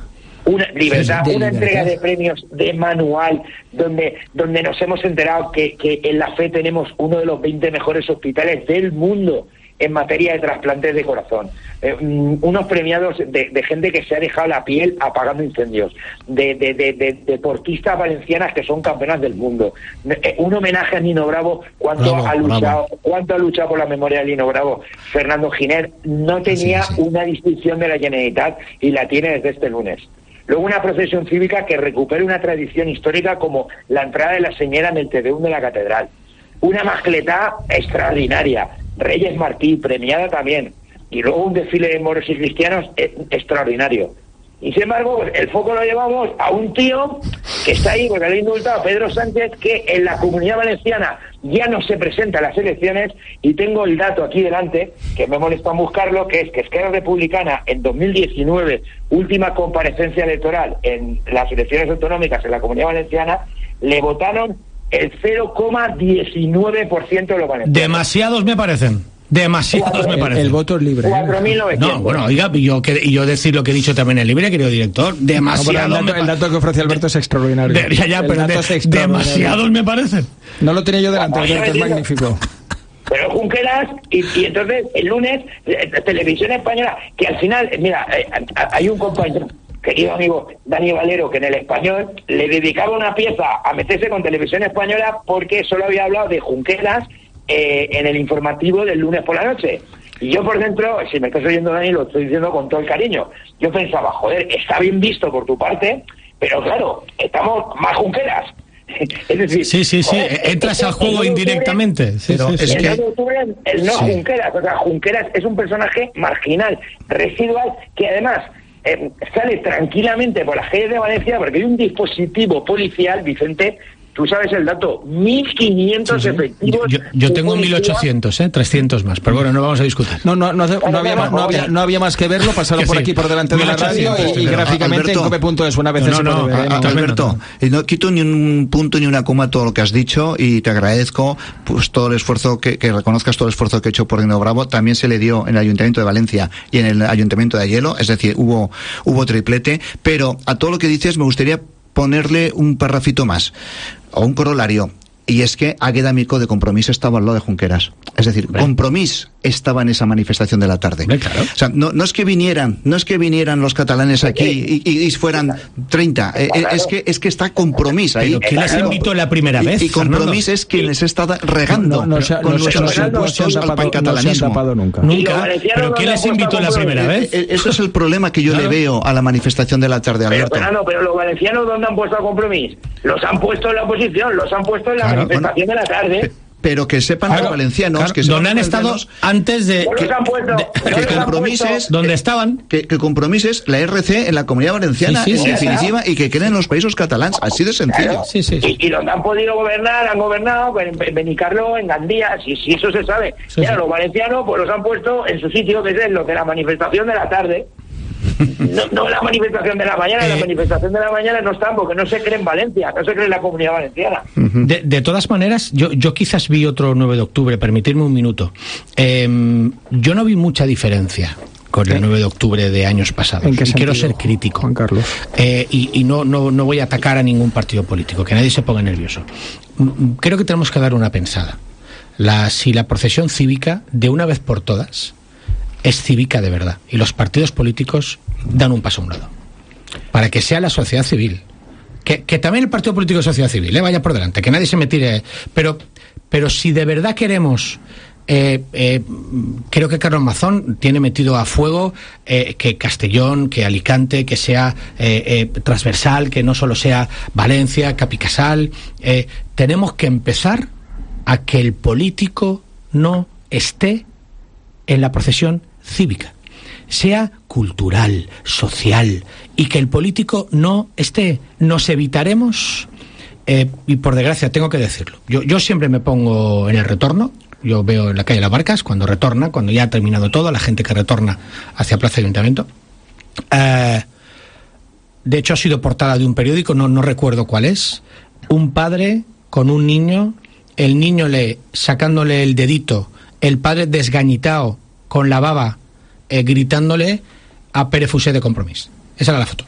Una libertad, de una libertad. entrega de premios de manual, donde donde nos hemos enterado que, que en la F E tenemos uno de los veinte mejores hospitales del mundo en materia de trasplantes de corazón, eh, um, unos premiados de, de gente que se ha dejado la piel apagando incendios, de, de, de, de, de deportistas valencianas que son campeonas del mundo, eh, un homenaje a Nino Bravo, cuánto bravo, ha luchado, bravo. cuánto ha luchado por la memoria de Nino Bravo. Fernando Giner no tenía sí, sí. una distinción de la Generalitat y la tiene desde este lunes. Luego una procesión cívica que recupere una tradición histórica como la entrada de la señora en el Te Deum de la catedral. Una mascletá extraordinaria. Reyes Martí, premiada también. Y luego un desfile de moros y cristianos extraordinario. Y sin embargo, pues, el foco lo llevamos a un tío que está ahí, porque le ha indultado a Pedro Sánchez, que en la Comunidad Valenciana ya no se presenta a las elecciones, y tengo el dato aquí delante, que me molesta buscarlo, que es que Esquerra Republicana en dos mil diecinueve, última comparecencia electoral en las elecciones autonómicas en la Comunidad Valenciana, le votaron el cero coma diecinueve por ciento de los valencianos. Demasiados me parecen. Demasiados me parece. El, el voto es libre. cuatro mil novecientos. No, bueno, oiga, y yo, que, y yo decir lo que he dicho también en libre, querido director, demasiado. No, el, dato, el dato que ofrece Alberto es extraordinario. De, ya, ya, el pero de, es demasiados me parecen. No lo tenía yo delante, Alberto, es magnífico. Pero Junqueras, y, y entonces el lunes, eh, Televisión Española, que al final, mira, eh, hay un compañero, querido amigo Dani Valero, que en El Español le dedicaba una pieza a meterse con Televisión Española porque solo había hablado de Junqueras eh, en el informativo del lunes por la noche. Y yo por dentro, si me estás oyendo, Dani, lo estoy diciendo con todo el cariño, yo pensaba, joder, está bien visto por tu parte, pero claro, estamos más Junqueras. Es decir, sí, sí, sí, joder, entras al juego octubre, indirectamente. Sí, pero sí, es sí. que... El nueve de octubre, el no sí. Junqueras, o sea, Junqueras es un personaje marginal, residual, que además eh, sale tranquilamente por las calles de Valencia porque hay un dispositivo policial, Vicente. Tú sabes el dato, mil quinientos sí, sí. efectivos. Yo, yo tengo mil ochocientos, ¿eh? trescientos más, pero bueno, no vamos a discutir. No, no, no, no, no, había, más, no, había, no había más que verlo, pasaron por sí. aquí por delante de la radio y, y gráficamente en cope punto es una vez no, se no, puede ver. No, no, Alberto, no, no quito ni un punto ni una coma a todo lo que has dicho y te agradezco pues todo el esfuerzo, que, que reconozcas todo el esfuerzo que he hecho por Dino Bravo. También se le dio en el Ayuntamiento de Valencia y en el Ayuntamiento de Aielo, es decir, hubo, hubo triplete, pero a todo lo que dices me gustaría ponerle un parrafito más, o un corolario, y es que Águeda Mico de Compromís estaba al lado de Junqueras. Es decir, ¿Ven? Compromís estaba en esa manifestación de la tarde. ¿Ven? Claro. O sea, no, no es que vinieran, no es que vinieran los catalanes aquí y, y, y fueran treinta, eh, es que es que está Compromís ahí. ¿Pero quién les invitó la primera vez? Y, y Compromís es quien les está regando no, no, no, con no, nuestros no, no, impuestos no al pancatalanismo. No nunca. Nunca. ¿Pero quién les invitó la primera vez? Eso es el problema que yo claro. le veo a la manifestación de la tarde, Alberto. Pero, pero, no, pero los valencianos, ¿dónde han puesto a Compromís? Los han puesto en la oposición, los han puesto en la claro, manifestación bueno, de la tarde. Pero que sepan claro, los valencianos claro, que sepan donde han estado antes de que, puesto, de, que compromises donde estaban que, que compromises la R C en la Comunidad Valenciana sí, sí, en sí, definitiva sí. y que queden en los países catalanes, así de sencillo. Claro. Sí, sí, sí. Y, y donde han podido gobernar han gobernado en, en Benicarló, en Gandía, si, si eso se sabe. Sí, ya sí. Los valencianos pues los han puesto en su sitio, que es lo de la manifestación de la tarde. No, no la manifestación de la mañana, eh, la manifestación de la mañana no están porque no se cree en Valencia, no se cree en la Comunidad Valenciana. De, de todas maneras, yo, yo quizás vi otro nueve de octubre, permitirme un minuto. Eh, yo no vi mucha diferencia con el nueve de octubre de años pasados. Y quiero ser crítico. Juan Carlos. Eh, y y no, no, no voy a atacar a ningún partido político, que nadie se ponga nervioso. Creo que tenemos que dar una pensada. La, si la procesión cívica, de una vez por todas, es cívica de verdad, y los partidos políticos dan un paso a un lado, para que sea la sociedad civil, que, que también el partido político es sociedad civil, ¿eh? Vaya por delante, que nadie se me tire, pero, pero si de verdad queremos, eh, eh, creo que Carlos Mazón tiene metido a fuego eh, que Castellón, que Alicante, que sea eh, eh, transversal, que no solo sea Valencia, Capicasal, eh, tenemos que empezar a que el político no esté en la procesión cívica, sea cultural, social, y que el político no esté. Nos evitaremos, eh, y por desgracia tengo que decirlo, yo, yo siempre me pongo en el retorno, yo veo en la calle Las Barcas, cuando retorna, cuando ya ha terminado todo, la gente que retorna hacia Plaza Ayuntamiento. Eh, de hecho ha sido portada de un periódico, no, no recuerdo cuál es, un padre con un niño, el niño le sacándole el dedito, el padre desgañitado con la baba, eh, gritándole a Pere Fuset de Compromís. Esa era la foto.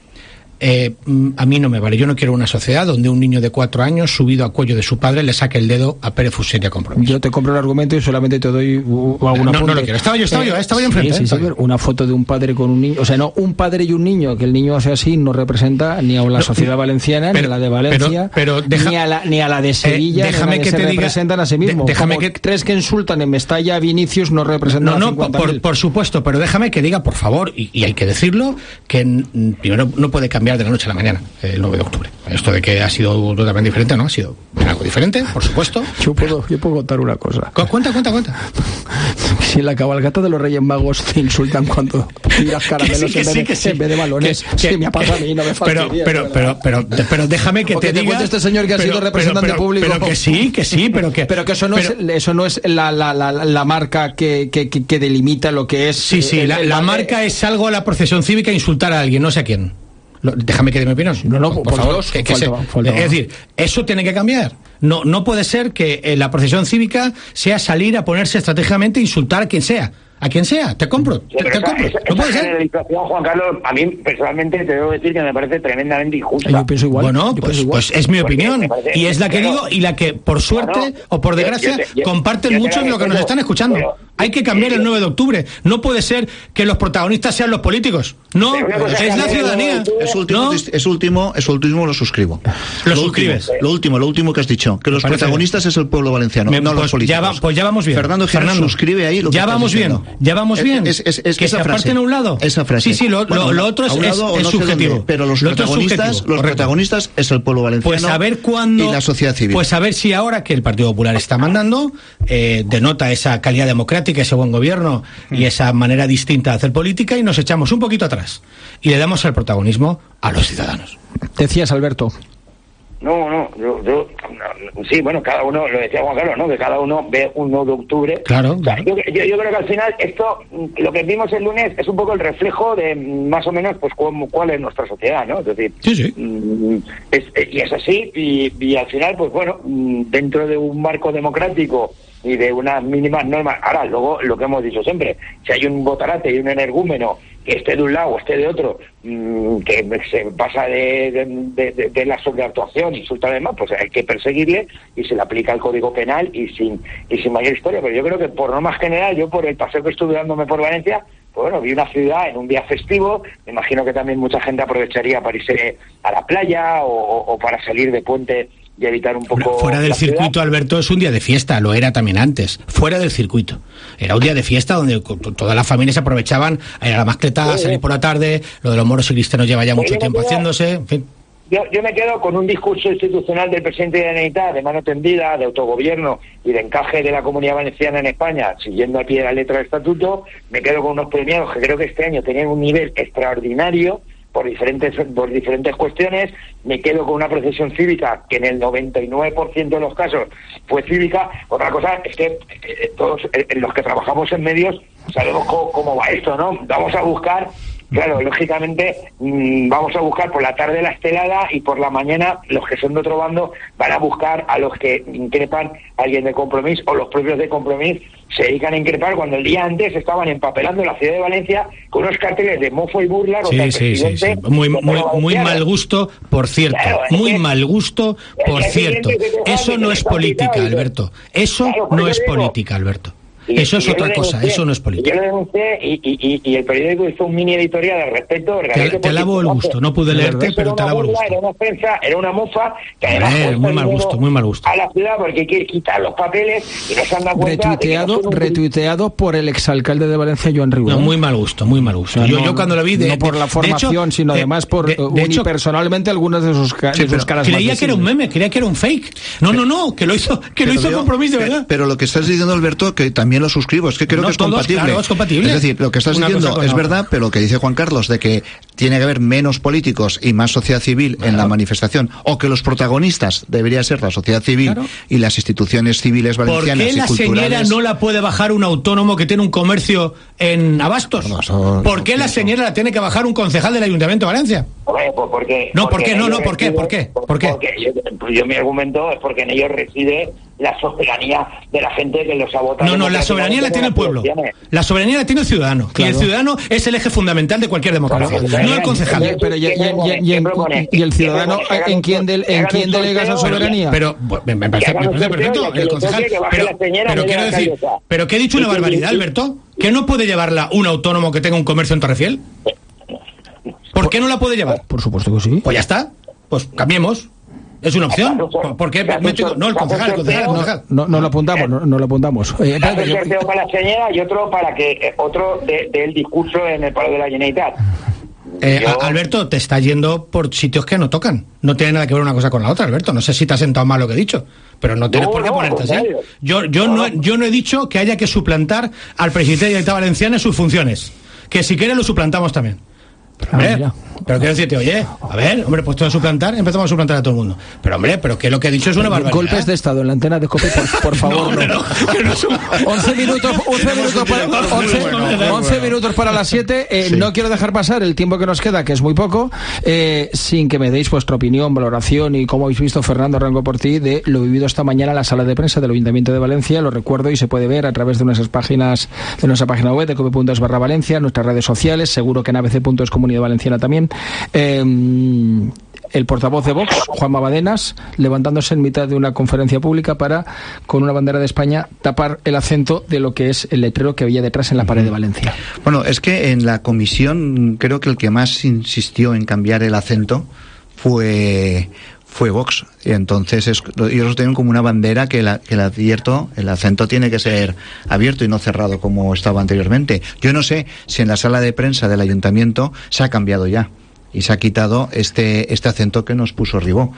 Eh, a mí no me vale. Yo no quiero una sociedad donde un niño de cuatro años subido a cuello de su padre le saque el dedo a Pere Fuset de Compromís. Yo te compro el argumento y solamente te doy alguna no, no, no lo quiero. Estaba yo, estaba eh, yo, estaba yo enfrente. Sí, sí, sí, una foto de un padre con un niño, o sea, no un padre y un niño, que el niño sea así no representa ni a la sociedad valenciana, pero, ni a la de Valencia, pero, pero deja, ni, a la, ni a la de Sevilla, eh, déjame ni a la que que te se diga, representan a sí mismos. De, déjame Como que tres que insultan en Mestalla a Vinicius no representan no, a no, por, por supuesto, pero déjame que diga, por favor, y, y hay que decirlo, que primero no puede cambiar cambiar de la noche a la mañana, el nueve de octubre. Esto de que ha sido totalmente diferente, ¿no? Ha sido algo diferente, por supuesto. Yo puedo, yo puedo contar una cosa. Cuenta, cuenta, cuenta. Si en la cabalgata de los Reyes Magos te insultan cuando tiras caramelos que sí, que en, vez sí, de, que sí. en vez de balones, que, sí, me ha pasado a mí, no me pero, fastidia. pero, pero, pero, pero, pero déjame que Porque te, te diga... cuente este señor que ha pero, sido representante pero, pero, público. Pero que sí, que sí, pero que... Pero que eso no pero, es, eso no es la, la, la, la marca que, que, que delimita lo que es... Sí, sí, el, la, el, la el, marca es algo a la procesión cívica insultar a alguien, no sé a quién. Lo, déjame que dé mi opinión. No, no, por, por favor. Dios, Que, que falta, se, falta. Es decir, eso tiene que cambiar. No, no puede ser que eh, la procesión cívica sea salir a ponerse estratégicamente e insultar a quien sea. A quien sea, te compro, Sí, te, te esa, compro. Esa, no puede esa ser. generalización, Juan Carlos, a mí personalmente te debo decir que me parece tremendamente injusta. Yo pienso igual. Bueno, yo pues, pienso igual. pues es mi opinión. Parece, Y es la que pero, digo y la que, por suerte no, no, o por yo- desgracia, yo te- yo- comparten yo te muchos la de los que nos respeto, están escuchando. pero- Hay que cambiar el yo- nueve de octubre. No puede ser que los protagonistas sean los políticos. No, Pero una cosa es es la cambiar el ciudadanía. nueve de octubre. Es último, ¿No? es último, es último lo suscribo. Lo último, suscribes. Lo último, lo último que has dicho, que los parece protagonistas es el pueblo valenciano, Me- no pues los políticos. Ya va- pues ya vamos bien. Fernando Jiménez Fernando, suscribe ahí lo que ya estás vamos diciendo. bien. Ya vamos bien. Es, es, es, que esa se frase, aparten a un lado. Esa frase. Sí, sí, lo, Bueno, lo, lo otro es, a un es, lado o es no sé subjetivo. dónde, pero los Lo otro es protagonistas, subjetivo, los correcto. protagonistas es el pueblo valenciano Pues a ver cuándo y la sociedad civil. Pues a ver si ahora que el Partido Popular está mandando eh, denota esa calidad democrática, ese buen gobierno y esa manera distinta de hacer política y nos echamos un poquito atrás y le damos el protagonismo a los ciudadanos. Decías, Alberto. No, no, yo, yo, no, sí, bueno, cada uno, lo decía Juan Carlos, ¿no? Que cada uno ve un nueve de octubre. Claro, O sea, claro. yo, yo, yo creo que al final esto, lo que vimos el lunes es un poco el reflejo de más o menos pues cómo, cuál es nuestra sociedad, ¿no? Es decir, Sí, sí. mm, es, y es así, y, y al final, pues bueno, mm, dentro de un marco democrático y de unas mínimas normas. Ahora, luego, lo que hemos dicho siempre, si hay un botarate y un energúmeno que esté de un lado o esté de otro, mmm, que se pasa de, de, de, de la sobreactuación, insulta además, pues hay que perseguirle y se le aplica el Código Penal y sin y sin mayor historia. Pero yo creo que por norma general, yo por el paseo que estuve dándome por Valencia, pues bueno, vi una ciudad en un día festivo, me imagino que también mucha gente aprovecharía para irse a la playa o, o, o para salir de puente y evitar un poco... Fuera del la ciudad. circuito, Alberto, es un día de fiesta, lo era también antes. Fuera del circuito. Era un día de fiesta donde co- todas las familias aprovechaban a ir a la mascleta, a Sí, salir sí. por la tarde, lo de los moros y cristianos lleva ya Pues mucho yo me tiempo quedo- haciéndose, en fin. Yo, yo me quedo con un discurso institucional del presidente de la Generalitat, de mano tendida, de autogobierno y de encaje de la Comunidad Valenciana en España, siguiendo al pie de la letra del estatuto. Me quedo con unos premiados que creo que este año tenían un nivel extraordinario por diferentes por diferentes cuestiones. Me quedo con una procesión cívica que en el noventa y nueve por ciento de los casos fue cívica. Otra cosa es que eh, todos eh, los que trabajamos en medios sabemos cómo, cómo va esto, ¿no? Vamos a buscar... Claro, lógicamente mmm, vamos a buscar por la tarde la estelada y por la mañana los que son de otro bando van a buscar a los que increpan a alguien de Compromís, o los propios de Compromís se dedican a increpar cuando el día antes estaban empapelando la ciudad de Valencia con unos carteles de mofo y burla contra el Sí, sí, sí, presidente. sí. Muy, del muy, pueblo muy valenciano. mal gusto, por cierto. Claro, es Muy que- mal gusto, el por día cierto. siguiente que te Eso jodan, no que es te política, complicado, Alberto. Eso Claro, por no eso es digo. política, Alberto. Y- Eso es y yo otra lo cosa, denuncié, eso no es y política. Yo lo denuncié y, y, y, y el periódico hizo un mini editorial al respecto. Te, realmente te alabo el porque, gusto, no pude de leerte, verdad, pero era te una alabo el burla, gusto. Era una ofensa, era una mofa que Hombre, además cuesta muy mal dinero gusto, muy mal gusto. a la ciudad porque hay que quitar los papeles y no se han dado cuenta de que Retuiteado, no son un- retuiteado por el exalcalde de Valencia, Joan Ribó. No, muy mal gusto, muy mal gusto. O sea, yo, no- yo cuando lo vi... De, no por la de- formación, de hecho, sino de- además por de- de hecho, unipersonalmente algunas de sus, ca- Sí, de sus pero caras creía más que era un visibles. meme, creía que era un fake. No, no, no, que lo hizo, que lo Pero hizo yo- Compromís de pero- verdad. Pero lo que estás diciendo, Alberto, que también lo suscribo, es que creo No, que es todos, compatible. claro, es compatible. Es decir, lo que estás Una diciendo cosa con es la verdad, otra. pero lo que dice Juan Carlos, de que tiene que haber menos políticos y más sociedad civil en la manifestación, o que los protagonistas debería ser la sociedad civil Claro. y las instituciones civiles ¿Por valencianas qué y la señora culturales. no la puede bajar un autónomo que tiene un comercio en Abastos? No, eso- ¿Por qué la señora la tiene que bajar un concejal del Ayuntamiento de Valencia? Hombre, pues porque, No, ¿por porque qué? en No, ellos no, ¿por qué? reside- ¿Por qué? ¿Por qué? Porque yo, pues yo mi argumento es porque en ellos reside la soberanía de la gente que los ha votado. No, no, la soberanía la tiene el pueblo. La soberanía la tiene el ciudadano. Claro. Y el ciudadano es el eje fundamental de cualquier democracia, Claro, no el concejal. Oye, pero y, y- y- y- y- y el ciudadano, ¿en quién, del, en quién delega esa soberanía? Pero bueno, me, me parece, Que hagan me un parece sorteo perfecto, y a que el le concejal. toque que baje Pero, la señora pero y quiero la decir, alcaldesa. pero que he dicho una Y que- barbaridad, y- Alberto, que no puede llevarla un autónomo que tenga un comercio en Torrefiel. ¿Por qué no la puede llevar? Por supuesto que sí. Pues ya está, pues cambiemos. Es una opción. ¿Por por qué? me estoy- No, el concejal, el concejal, el concejal. No, no lo apuntamos, no, no lo apuntamos. Eh, Un espérate, yo- sorteo para la señora y otro para que eh, otro de- del discurso en el Palacio de la Generalitat. Eh, Yo... Alberto, te está yendo por sitios que no tocan. No tiene nada que ver una cosa con la otra, Alberto. No sé si te has sentado mal lo que he dicho, pero no tienes No, por qué no, ponerte así. contrario. Yo, yo, no, No. yo no he dicho que haya que suplantar al presidente de la Generalitat Valenciana en sus funciones. Que si quiere lo suplantamos también. Pero, hombre, mira. pero quiero decirte, oye, a ver, hombre, pues todo a suplantar, empezamos a suplantar a todo el mundo. Pero, hombre, pero que lo que he dicho es una barbaridad. Golpes de estado en la antena de COPE, por, por favor. No, no. no, que no es un- once minutos, once minutos para, once, once minutos para las siete. Eh, Sí. No quiero dejar pasar el tiempo que nos queda, que es muy poco, eh, sin que me deis vuestra opinión, valoración y cómo habéis visto, Fernando, arranco por ti, de lo vivido esta mañana en la sala de prensa del Ayuntamiento de Valencia. Lo recuerdo y se puede ver a través de nuestras páginas, de nuestra página web de cope punto es barra Valencia, nuestras redes sociales, seguro que en a b c punto es Comunidad Valenciana también. Eh, el portavoz de Vox, Juanma Badenas, levantándose en mitad de una conferencia pública para, con una bandera de España, tapar el acento de lo que es el letrero que había detrás en la pared de Valencia. Bueno, es que en la comisión creo que el que más insistió en cambiar el acento fue fue Vox. Y entonces es, ellos lo tienen como una bandera que, la, que el abierto, el acento tiene que ser abierto y no cerrado como estaba anteriormente. Yo no sé si en la sala de prensa del ayuntamiento se ha cambiado ya y se ha quitado este este acento que nos puso Ribó.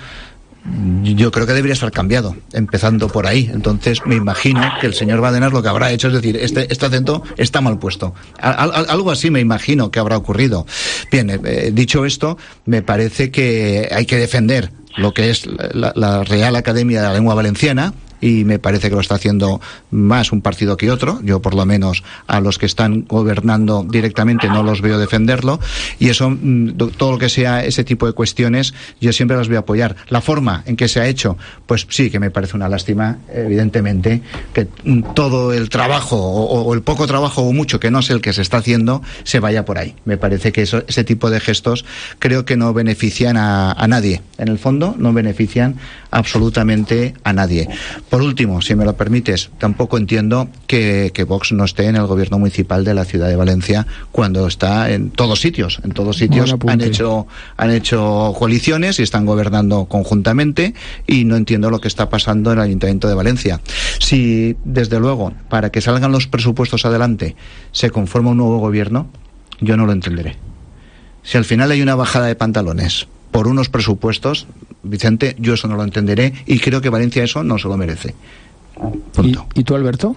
Yo creo que debería estar cambiado, empezando por ahí. Entonces me imagino que el señor Badenas lo que habrá hecho es decir, este, este acento está mal puesto. Al, al, algo así me imagino que habrá ocurrido. Bien, eh, dicho esto, me parece que hay que defender lo que es la, la Real Academia de la Lengua Valenciana, y me parece que lo está haciendo más un partido que otro. Yo por lo menos a los que están gobernando directamente no los veo defenderlo, y eso, todo lo que sea ese tipo de cuestiones, yo siempre las voy a apoyar. La forma en que se ha hecho, pues sí que me parece una lástima, evidentemente, que todo el trabajo o, o el poco trabajo o mucho que no es el que se está haciendo se vaya por ahí. Me parece que eso, ese tipo de gestos creo que no benefician a, a nadie. En el fondo no benefician absolutamente a nadie. Por último, si me lo permites, tampoco entiendo que, que Vox no esté en el gobierno municipal de la ciudad de Valencia cuando está en todos sitios. En todos sitios han hecho, han hecho coaliciones y están gobernando conjuntamente, y no entiendo lo que está pasando en el Ayuntamiento de Valencia. Si, desde luego, para que salgan los presupuestos adelante se conforma un nuevo gobierno, yo no lo entenderé. Si al final hay una bajada de pantalones por unos presupuestos, Vicente, yo eso no lo entenderé, y creo que Valencia eso no se lo merece. Punto. ¿Y, ¿Y tú, Alberto?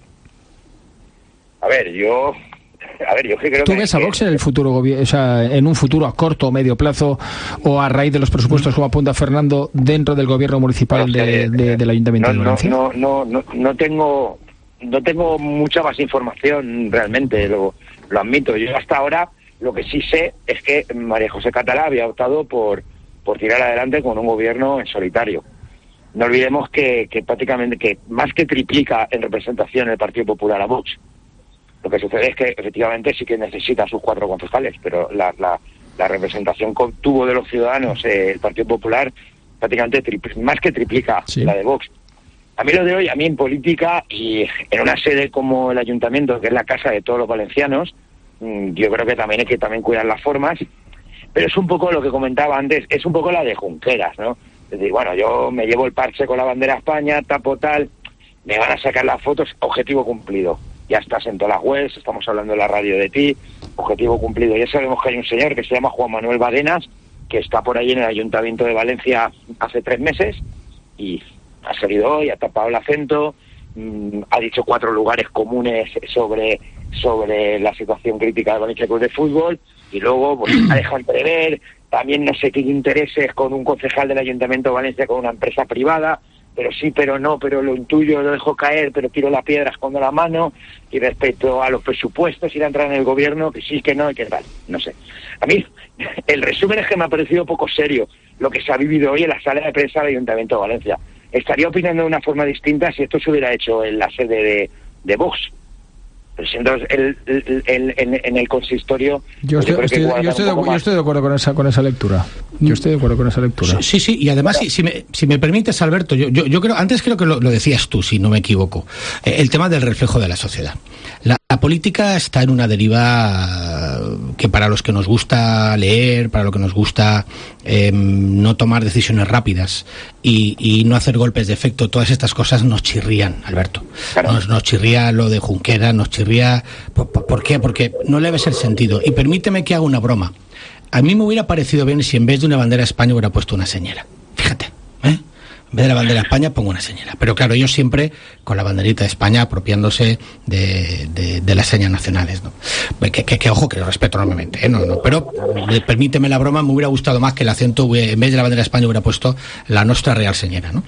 A ver, yo... A ver, yo creo ¿Tú que... ves a Vox en el futuro gobierno, o sea, en un futuro a corto o medio plazo, o a raíz de los presupuestos, como apunta Fernando, dentro del gobierno municipal de, de, del Ayuntamiento no, de Valencia? No, no, no, no, no tengo... No tengo mucha más información realmente, lo, lo admito. Yo hasta ahora lo que sí sé es que María José Catalá había optado por, por tirar adelante con un gobierno en solitario. No olvidemos que, que prácticamente, que más que triplica en representación el Partido Popular a Vox. Lo que sucede es que efectivamente sí que necesita sus cuatro concejales, pero la, la, la representación que obtuvo de los ciudadanos eh, el Partido Popular prácticamente tripl- más que triplica sí. la de Vox. A mí lo de hoy, a mí en política y en una sede como el Ayuntamiento, que es la casa de todos los valencianos, yo creo que también hay que también cuidar las formas, pero es un poco lo que comentaba antes, es un poco la de Junqueras, ¿no? Es decir, bueno, yo me llevo el parche con la bandera España, tapo tal, me van a sacar las fotos, objetivo cumplido. Ya estás en todas las webs, estamos hablando en la radio de ti, objetivo cumplido. Ya sabemos que hay un señor que se llama Juan Manuel Badenas, que está por ahí en el Ayuntamiento de Valencia hace tres meses, y ha salido hoy, ha tapado el acento, mmm, ha dicho cuatro lugares comunes sobre... sobre la situación crítica del Valencia Club de Fútbol, y luego pues, ha dejado entrever también no sé qué intereses con un concejal del Ayuntamiento de Valencia con una empresa privada, pero sí, pero no, pero lo intuyo, lo dejo caer, pero tiro la piedra, escondo la mano, y respecto a los presupuestos, ir a entrar en el gobierno, que sí, que no, y que tal, no sé. A mí, el resumen es que me ha parecido poco serio lo que se ha vivido hoy en la sala de prensa del Ayuntamiento de Valencia. Estaría opinando de una forma distinta si esto se hubiera hecho en la sede de, de Vox. Pero siendo el, el, el, el, en el consistorio... Yo estoy, yo estoy, yo estoy, de, yo estoy de acuerdo con esa con esa lectura. Yo estoy de acuerdo con esa lectura. Sí, sí, y además, si, si, me, si me permites, Alberto, yo, yo, yo creo, antes creo que lo, lo decías tú, si no me equivoco, eh, el tema del reflejo de la sociedad. La, La política está en una deriva que para los que nos gusta leer, para los que nos gusta eh, no tomar decisiones rápidas y, y no hacer golpes de efecto, todas estas cosas nos chirrían, Alberto. Claro. Nos, nos chirría lo de Junqueras, nos chirría... ¿Por, por qué? Porque no le ves el sentido. Y permíteme que haga una broma. A mí me hubiera parecido bien si en vez de una bandera de España hubiera puesto una señera. Fíjate, ¿eh? En vez de la bandera de España pongo una señora. Pero claro, ellos siempre con la banderita de España apropiándose de, de, de las señas nacionales, ¿no? Que, que, que ojo, que lo respeto enormemente, ¿eh? No, no, pero eh, permíteme la broma, me hubiera gustado más que el acento, en vez de la bandera de España hubiera puesto la nuestra real señora, ¿no?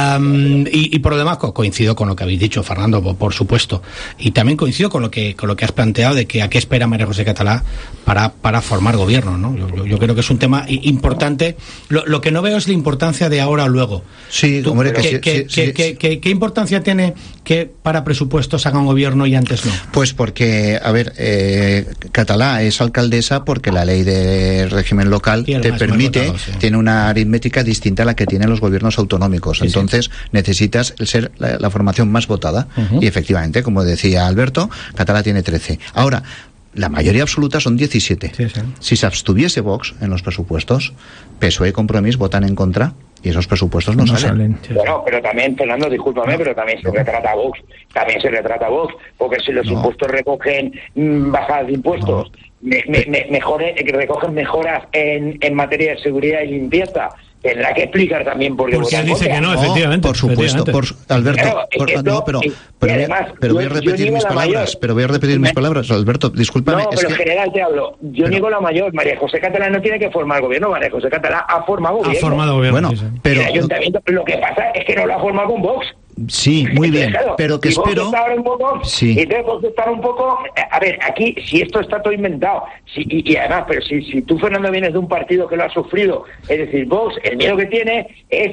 Um, y, y por lo demás co- coincido con lo que habéis dicho, Fernando, por, por supuesto. Y también coincido con lo que con lo que has planteado de que a qué espera María José Catalá para, para formar gobierno, ¿no? Yo, yo, yo creo que es un tema importante. Lo, lo que no veo es la importancia de ahora o luego. Sí, ¿Tú, hombre, que ¿qué, sí, qué, sí, qué, sí, qué, sí. qué, ¿Qué importancia tiene que para presupuestos haga un gobierno y antes no? Pues porque, a ver, eh, Catalá es alcaldesa porque la ley de régimen local Sí, te más, permite, más votado, sí. tiene una aritmética distinta a la que tienen los gobiernos autonómicos. Sí, Entonces sí. necesitas ser la, la formación más votada. Uh-huh. Y efectivamente, como decía Alberto, Catalá tiene trece. Ahora, la mayoría absoluta son diecisiete. Sí, sí. Si se abstuviese Vox en los presupuestos, P S O E y Compromís votan en contra y esos presupuestos no, No salen. salen. Sí, sí. Bueno, pero también, Fernando, discúlpame, pero también se retrata a Vox. También se retrata a Vox, porque si los No. impuestos recogen mm, bajadas de impuestos, me, me, me, mejore, que recogen mejoras en, en materia de seguridad y limpieza, tendrá que explicar también por qué Porque vota él en dice contra. que no, No, efectivamente. por supuesto, por efectivamente. Alberto, Claro, es por- que no, esto- pero, y- pero, y voy a- además, pero voy a yo- yo repetir niego mis la palabras, mayor. pero voy a repetir mis palabras, Alberto, discúlpame, No, es pero que en general te hablo. Yo pero- niego la mayor. María José Catalá no tiene que formar gobierno. María José Catalá ha formado Ha gobierno. formado gobierno. bueno, sí, sí. pero el ayuntamiento, lo que pasa es que no lo ha formado con Vox. sí, muy bien, Claro, pero que y Vox espero está ahora un poco, Sí. y entonces Vox está un poco, a ver, aquí, si esto está todo inventado, si, y, y además, pero si, si tú, Fernando, vienes de un partido que lo ha sufrido, es decir, Vox, el miedo que tiene es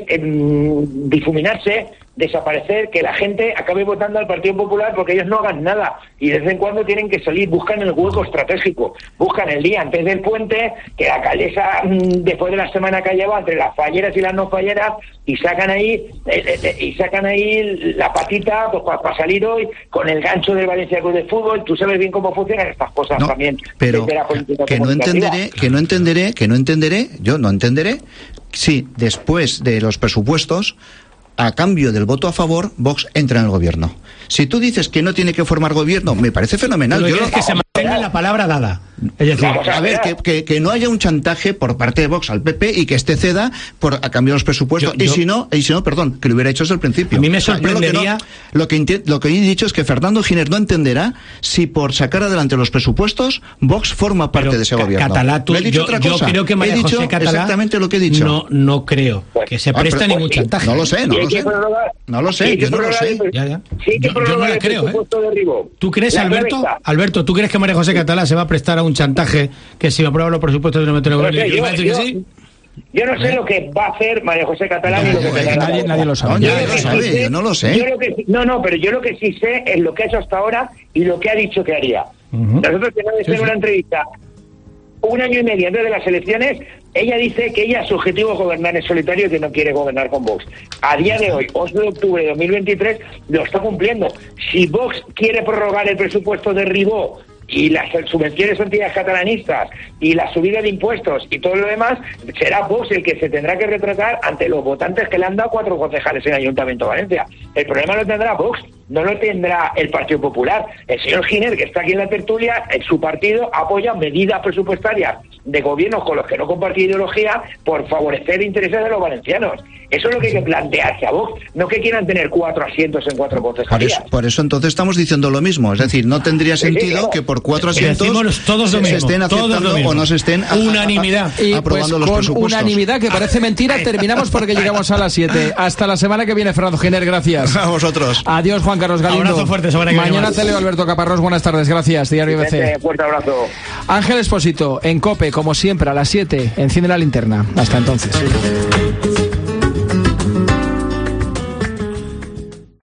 em, difuminarse, desaparecer, que la gente acabe votando al Partido Popular porque ellos no hagan nada y de vez en cuando tienen que salir, buscan el hueco estratégico, buscan el día antes del puente, que la alcaldesa, mm, después de la semana que ha llevado entre las falleras y las no falleras, y sacan ahí eh, eh, y sacan ahí la patita pues para pa salir hoy con el gancho del Valencia Club de Fútbol. Tú sabes bien cómo funcionan estas cosas no, también pero desde la política que no comunicativa. entenderé, que no entenderé, que no entenderé, yo no entenderé si después de los presupuestos, a cambio del voto a favor, Vox entra en el gobierno. Si tú dices que no tiene que formar gobierno, me parece fenomenal. Lo que Yo quieres lo- es que se mantenga la palabra dada. Es decir, Vamos a ver, que, que, que no haya un chantaje por parte de Vox al P P y que este ceda por a cambio de los presupuestos. Yo- y yo- si no, y si no, perdón, que lo hubiera hecho desde el principio. A mí me O sea, yo lo que no- sorprendería- Lo que, inte- lo que he dicho es que Fernando Giner no entenderá si por sacar adelante los presupuestos Vox forma parte pero de ese Ca- gobierno. Catalá, tú- ¿No he dicho yo, otra yo cosa? creo que He María dicho José Catalá exactamente lo que he dicho. No, no creo que se Ah, preste pero- ningún sí, chantaje. No lo sé, no Sí, hay lo que sé. prorrogar- No lo sí, sé, hay que yo no lo prorrogar sé. el- Ya, ya. sí, hay que Yo- yo no prorrogar la el creo, ¿eh? presupuesto de Ribó. ¿Tú crees, La clave Alberto? está- Alberto, ¿tú crees que María José Catalá se va a prestar a un chantaje que si me aprueba los presupuestos de no meter en el No gobierno sé, y yo, va a decir yo- que sí? yo no sé lo que va a hacer María José Catalá ni lo que No, tendrá eh, en la nadie- cabeza. nadie lo sabe. No, Yo nadie lo lo que sabe, sí sé- yo no lo sé. yo lo que sí- no, no, pero yo lo que sí sé es lo que ha hecho hasta ahora y lo que ha dicho que haría. Ujú. Nosotros tenemos que Sí, hacer sí. una entrevista un año y medio antes de las elecciones. Ella dice que ella su objetivo es gobernar en solitario y que no quiere gobernar con Vox. A día de hoy, once de octubre de dos mil veintitrés, lo está cumpliendo. Si Vox quiere prorrogar el presupuesto de Ribó y las subvenciones a entidades catalanistas y la subida de impuestos y todo lo demás, será Vox el que se tendrá que retratar ante los votantes que le han dado cuatro concejales en el Ayuntamiento de Valencia. El problema lo tendrá Vox, no lo tendrá el Partido Popular. El señor Giner, que está aquí en la tertulia, en su partido apoya medidas presupuestarias de gobiernos con los que no comparte ideología por favorecer intereses de los valencianos. Eso es lo que hay que plantearse a Vox, no que quieran tener cuatro asientos en cuatro Por concejalías. eso, por eso entonces estamos diciendo lo mismo. Es decir, no tendría Sí, sí, sentido claro. que por cuatro Que asientos decimos todos lo se, se mismo, estén todos lo aceptando mismo. o no se estén a- a- a- Unanimidad. Y pues aprobando los con presupuestos. unanimidad, que parece mentira, terminamos porque llegamos a las siete. Hasta la semana que viene, Fernando Giner, gracias. A vosotros. Adiós, Juan Carlos Galindo. Abrazo fuerte, semana que viene Mañana más. te leo, Alberto Caparrós. Buenas tardes, gracias. Diario B C. Vicente, fuerte abrazo. Ángel Expósito, en COPE, como siempre, a las siete. Enciende la linterna. Hasta entonces.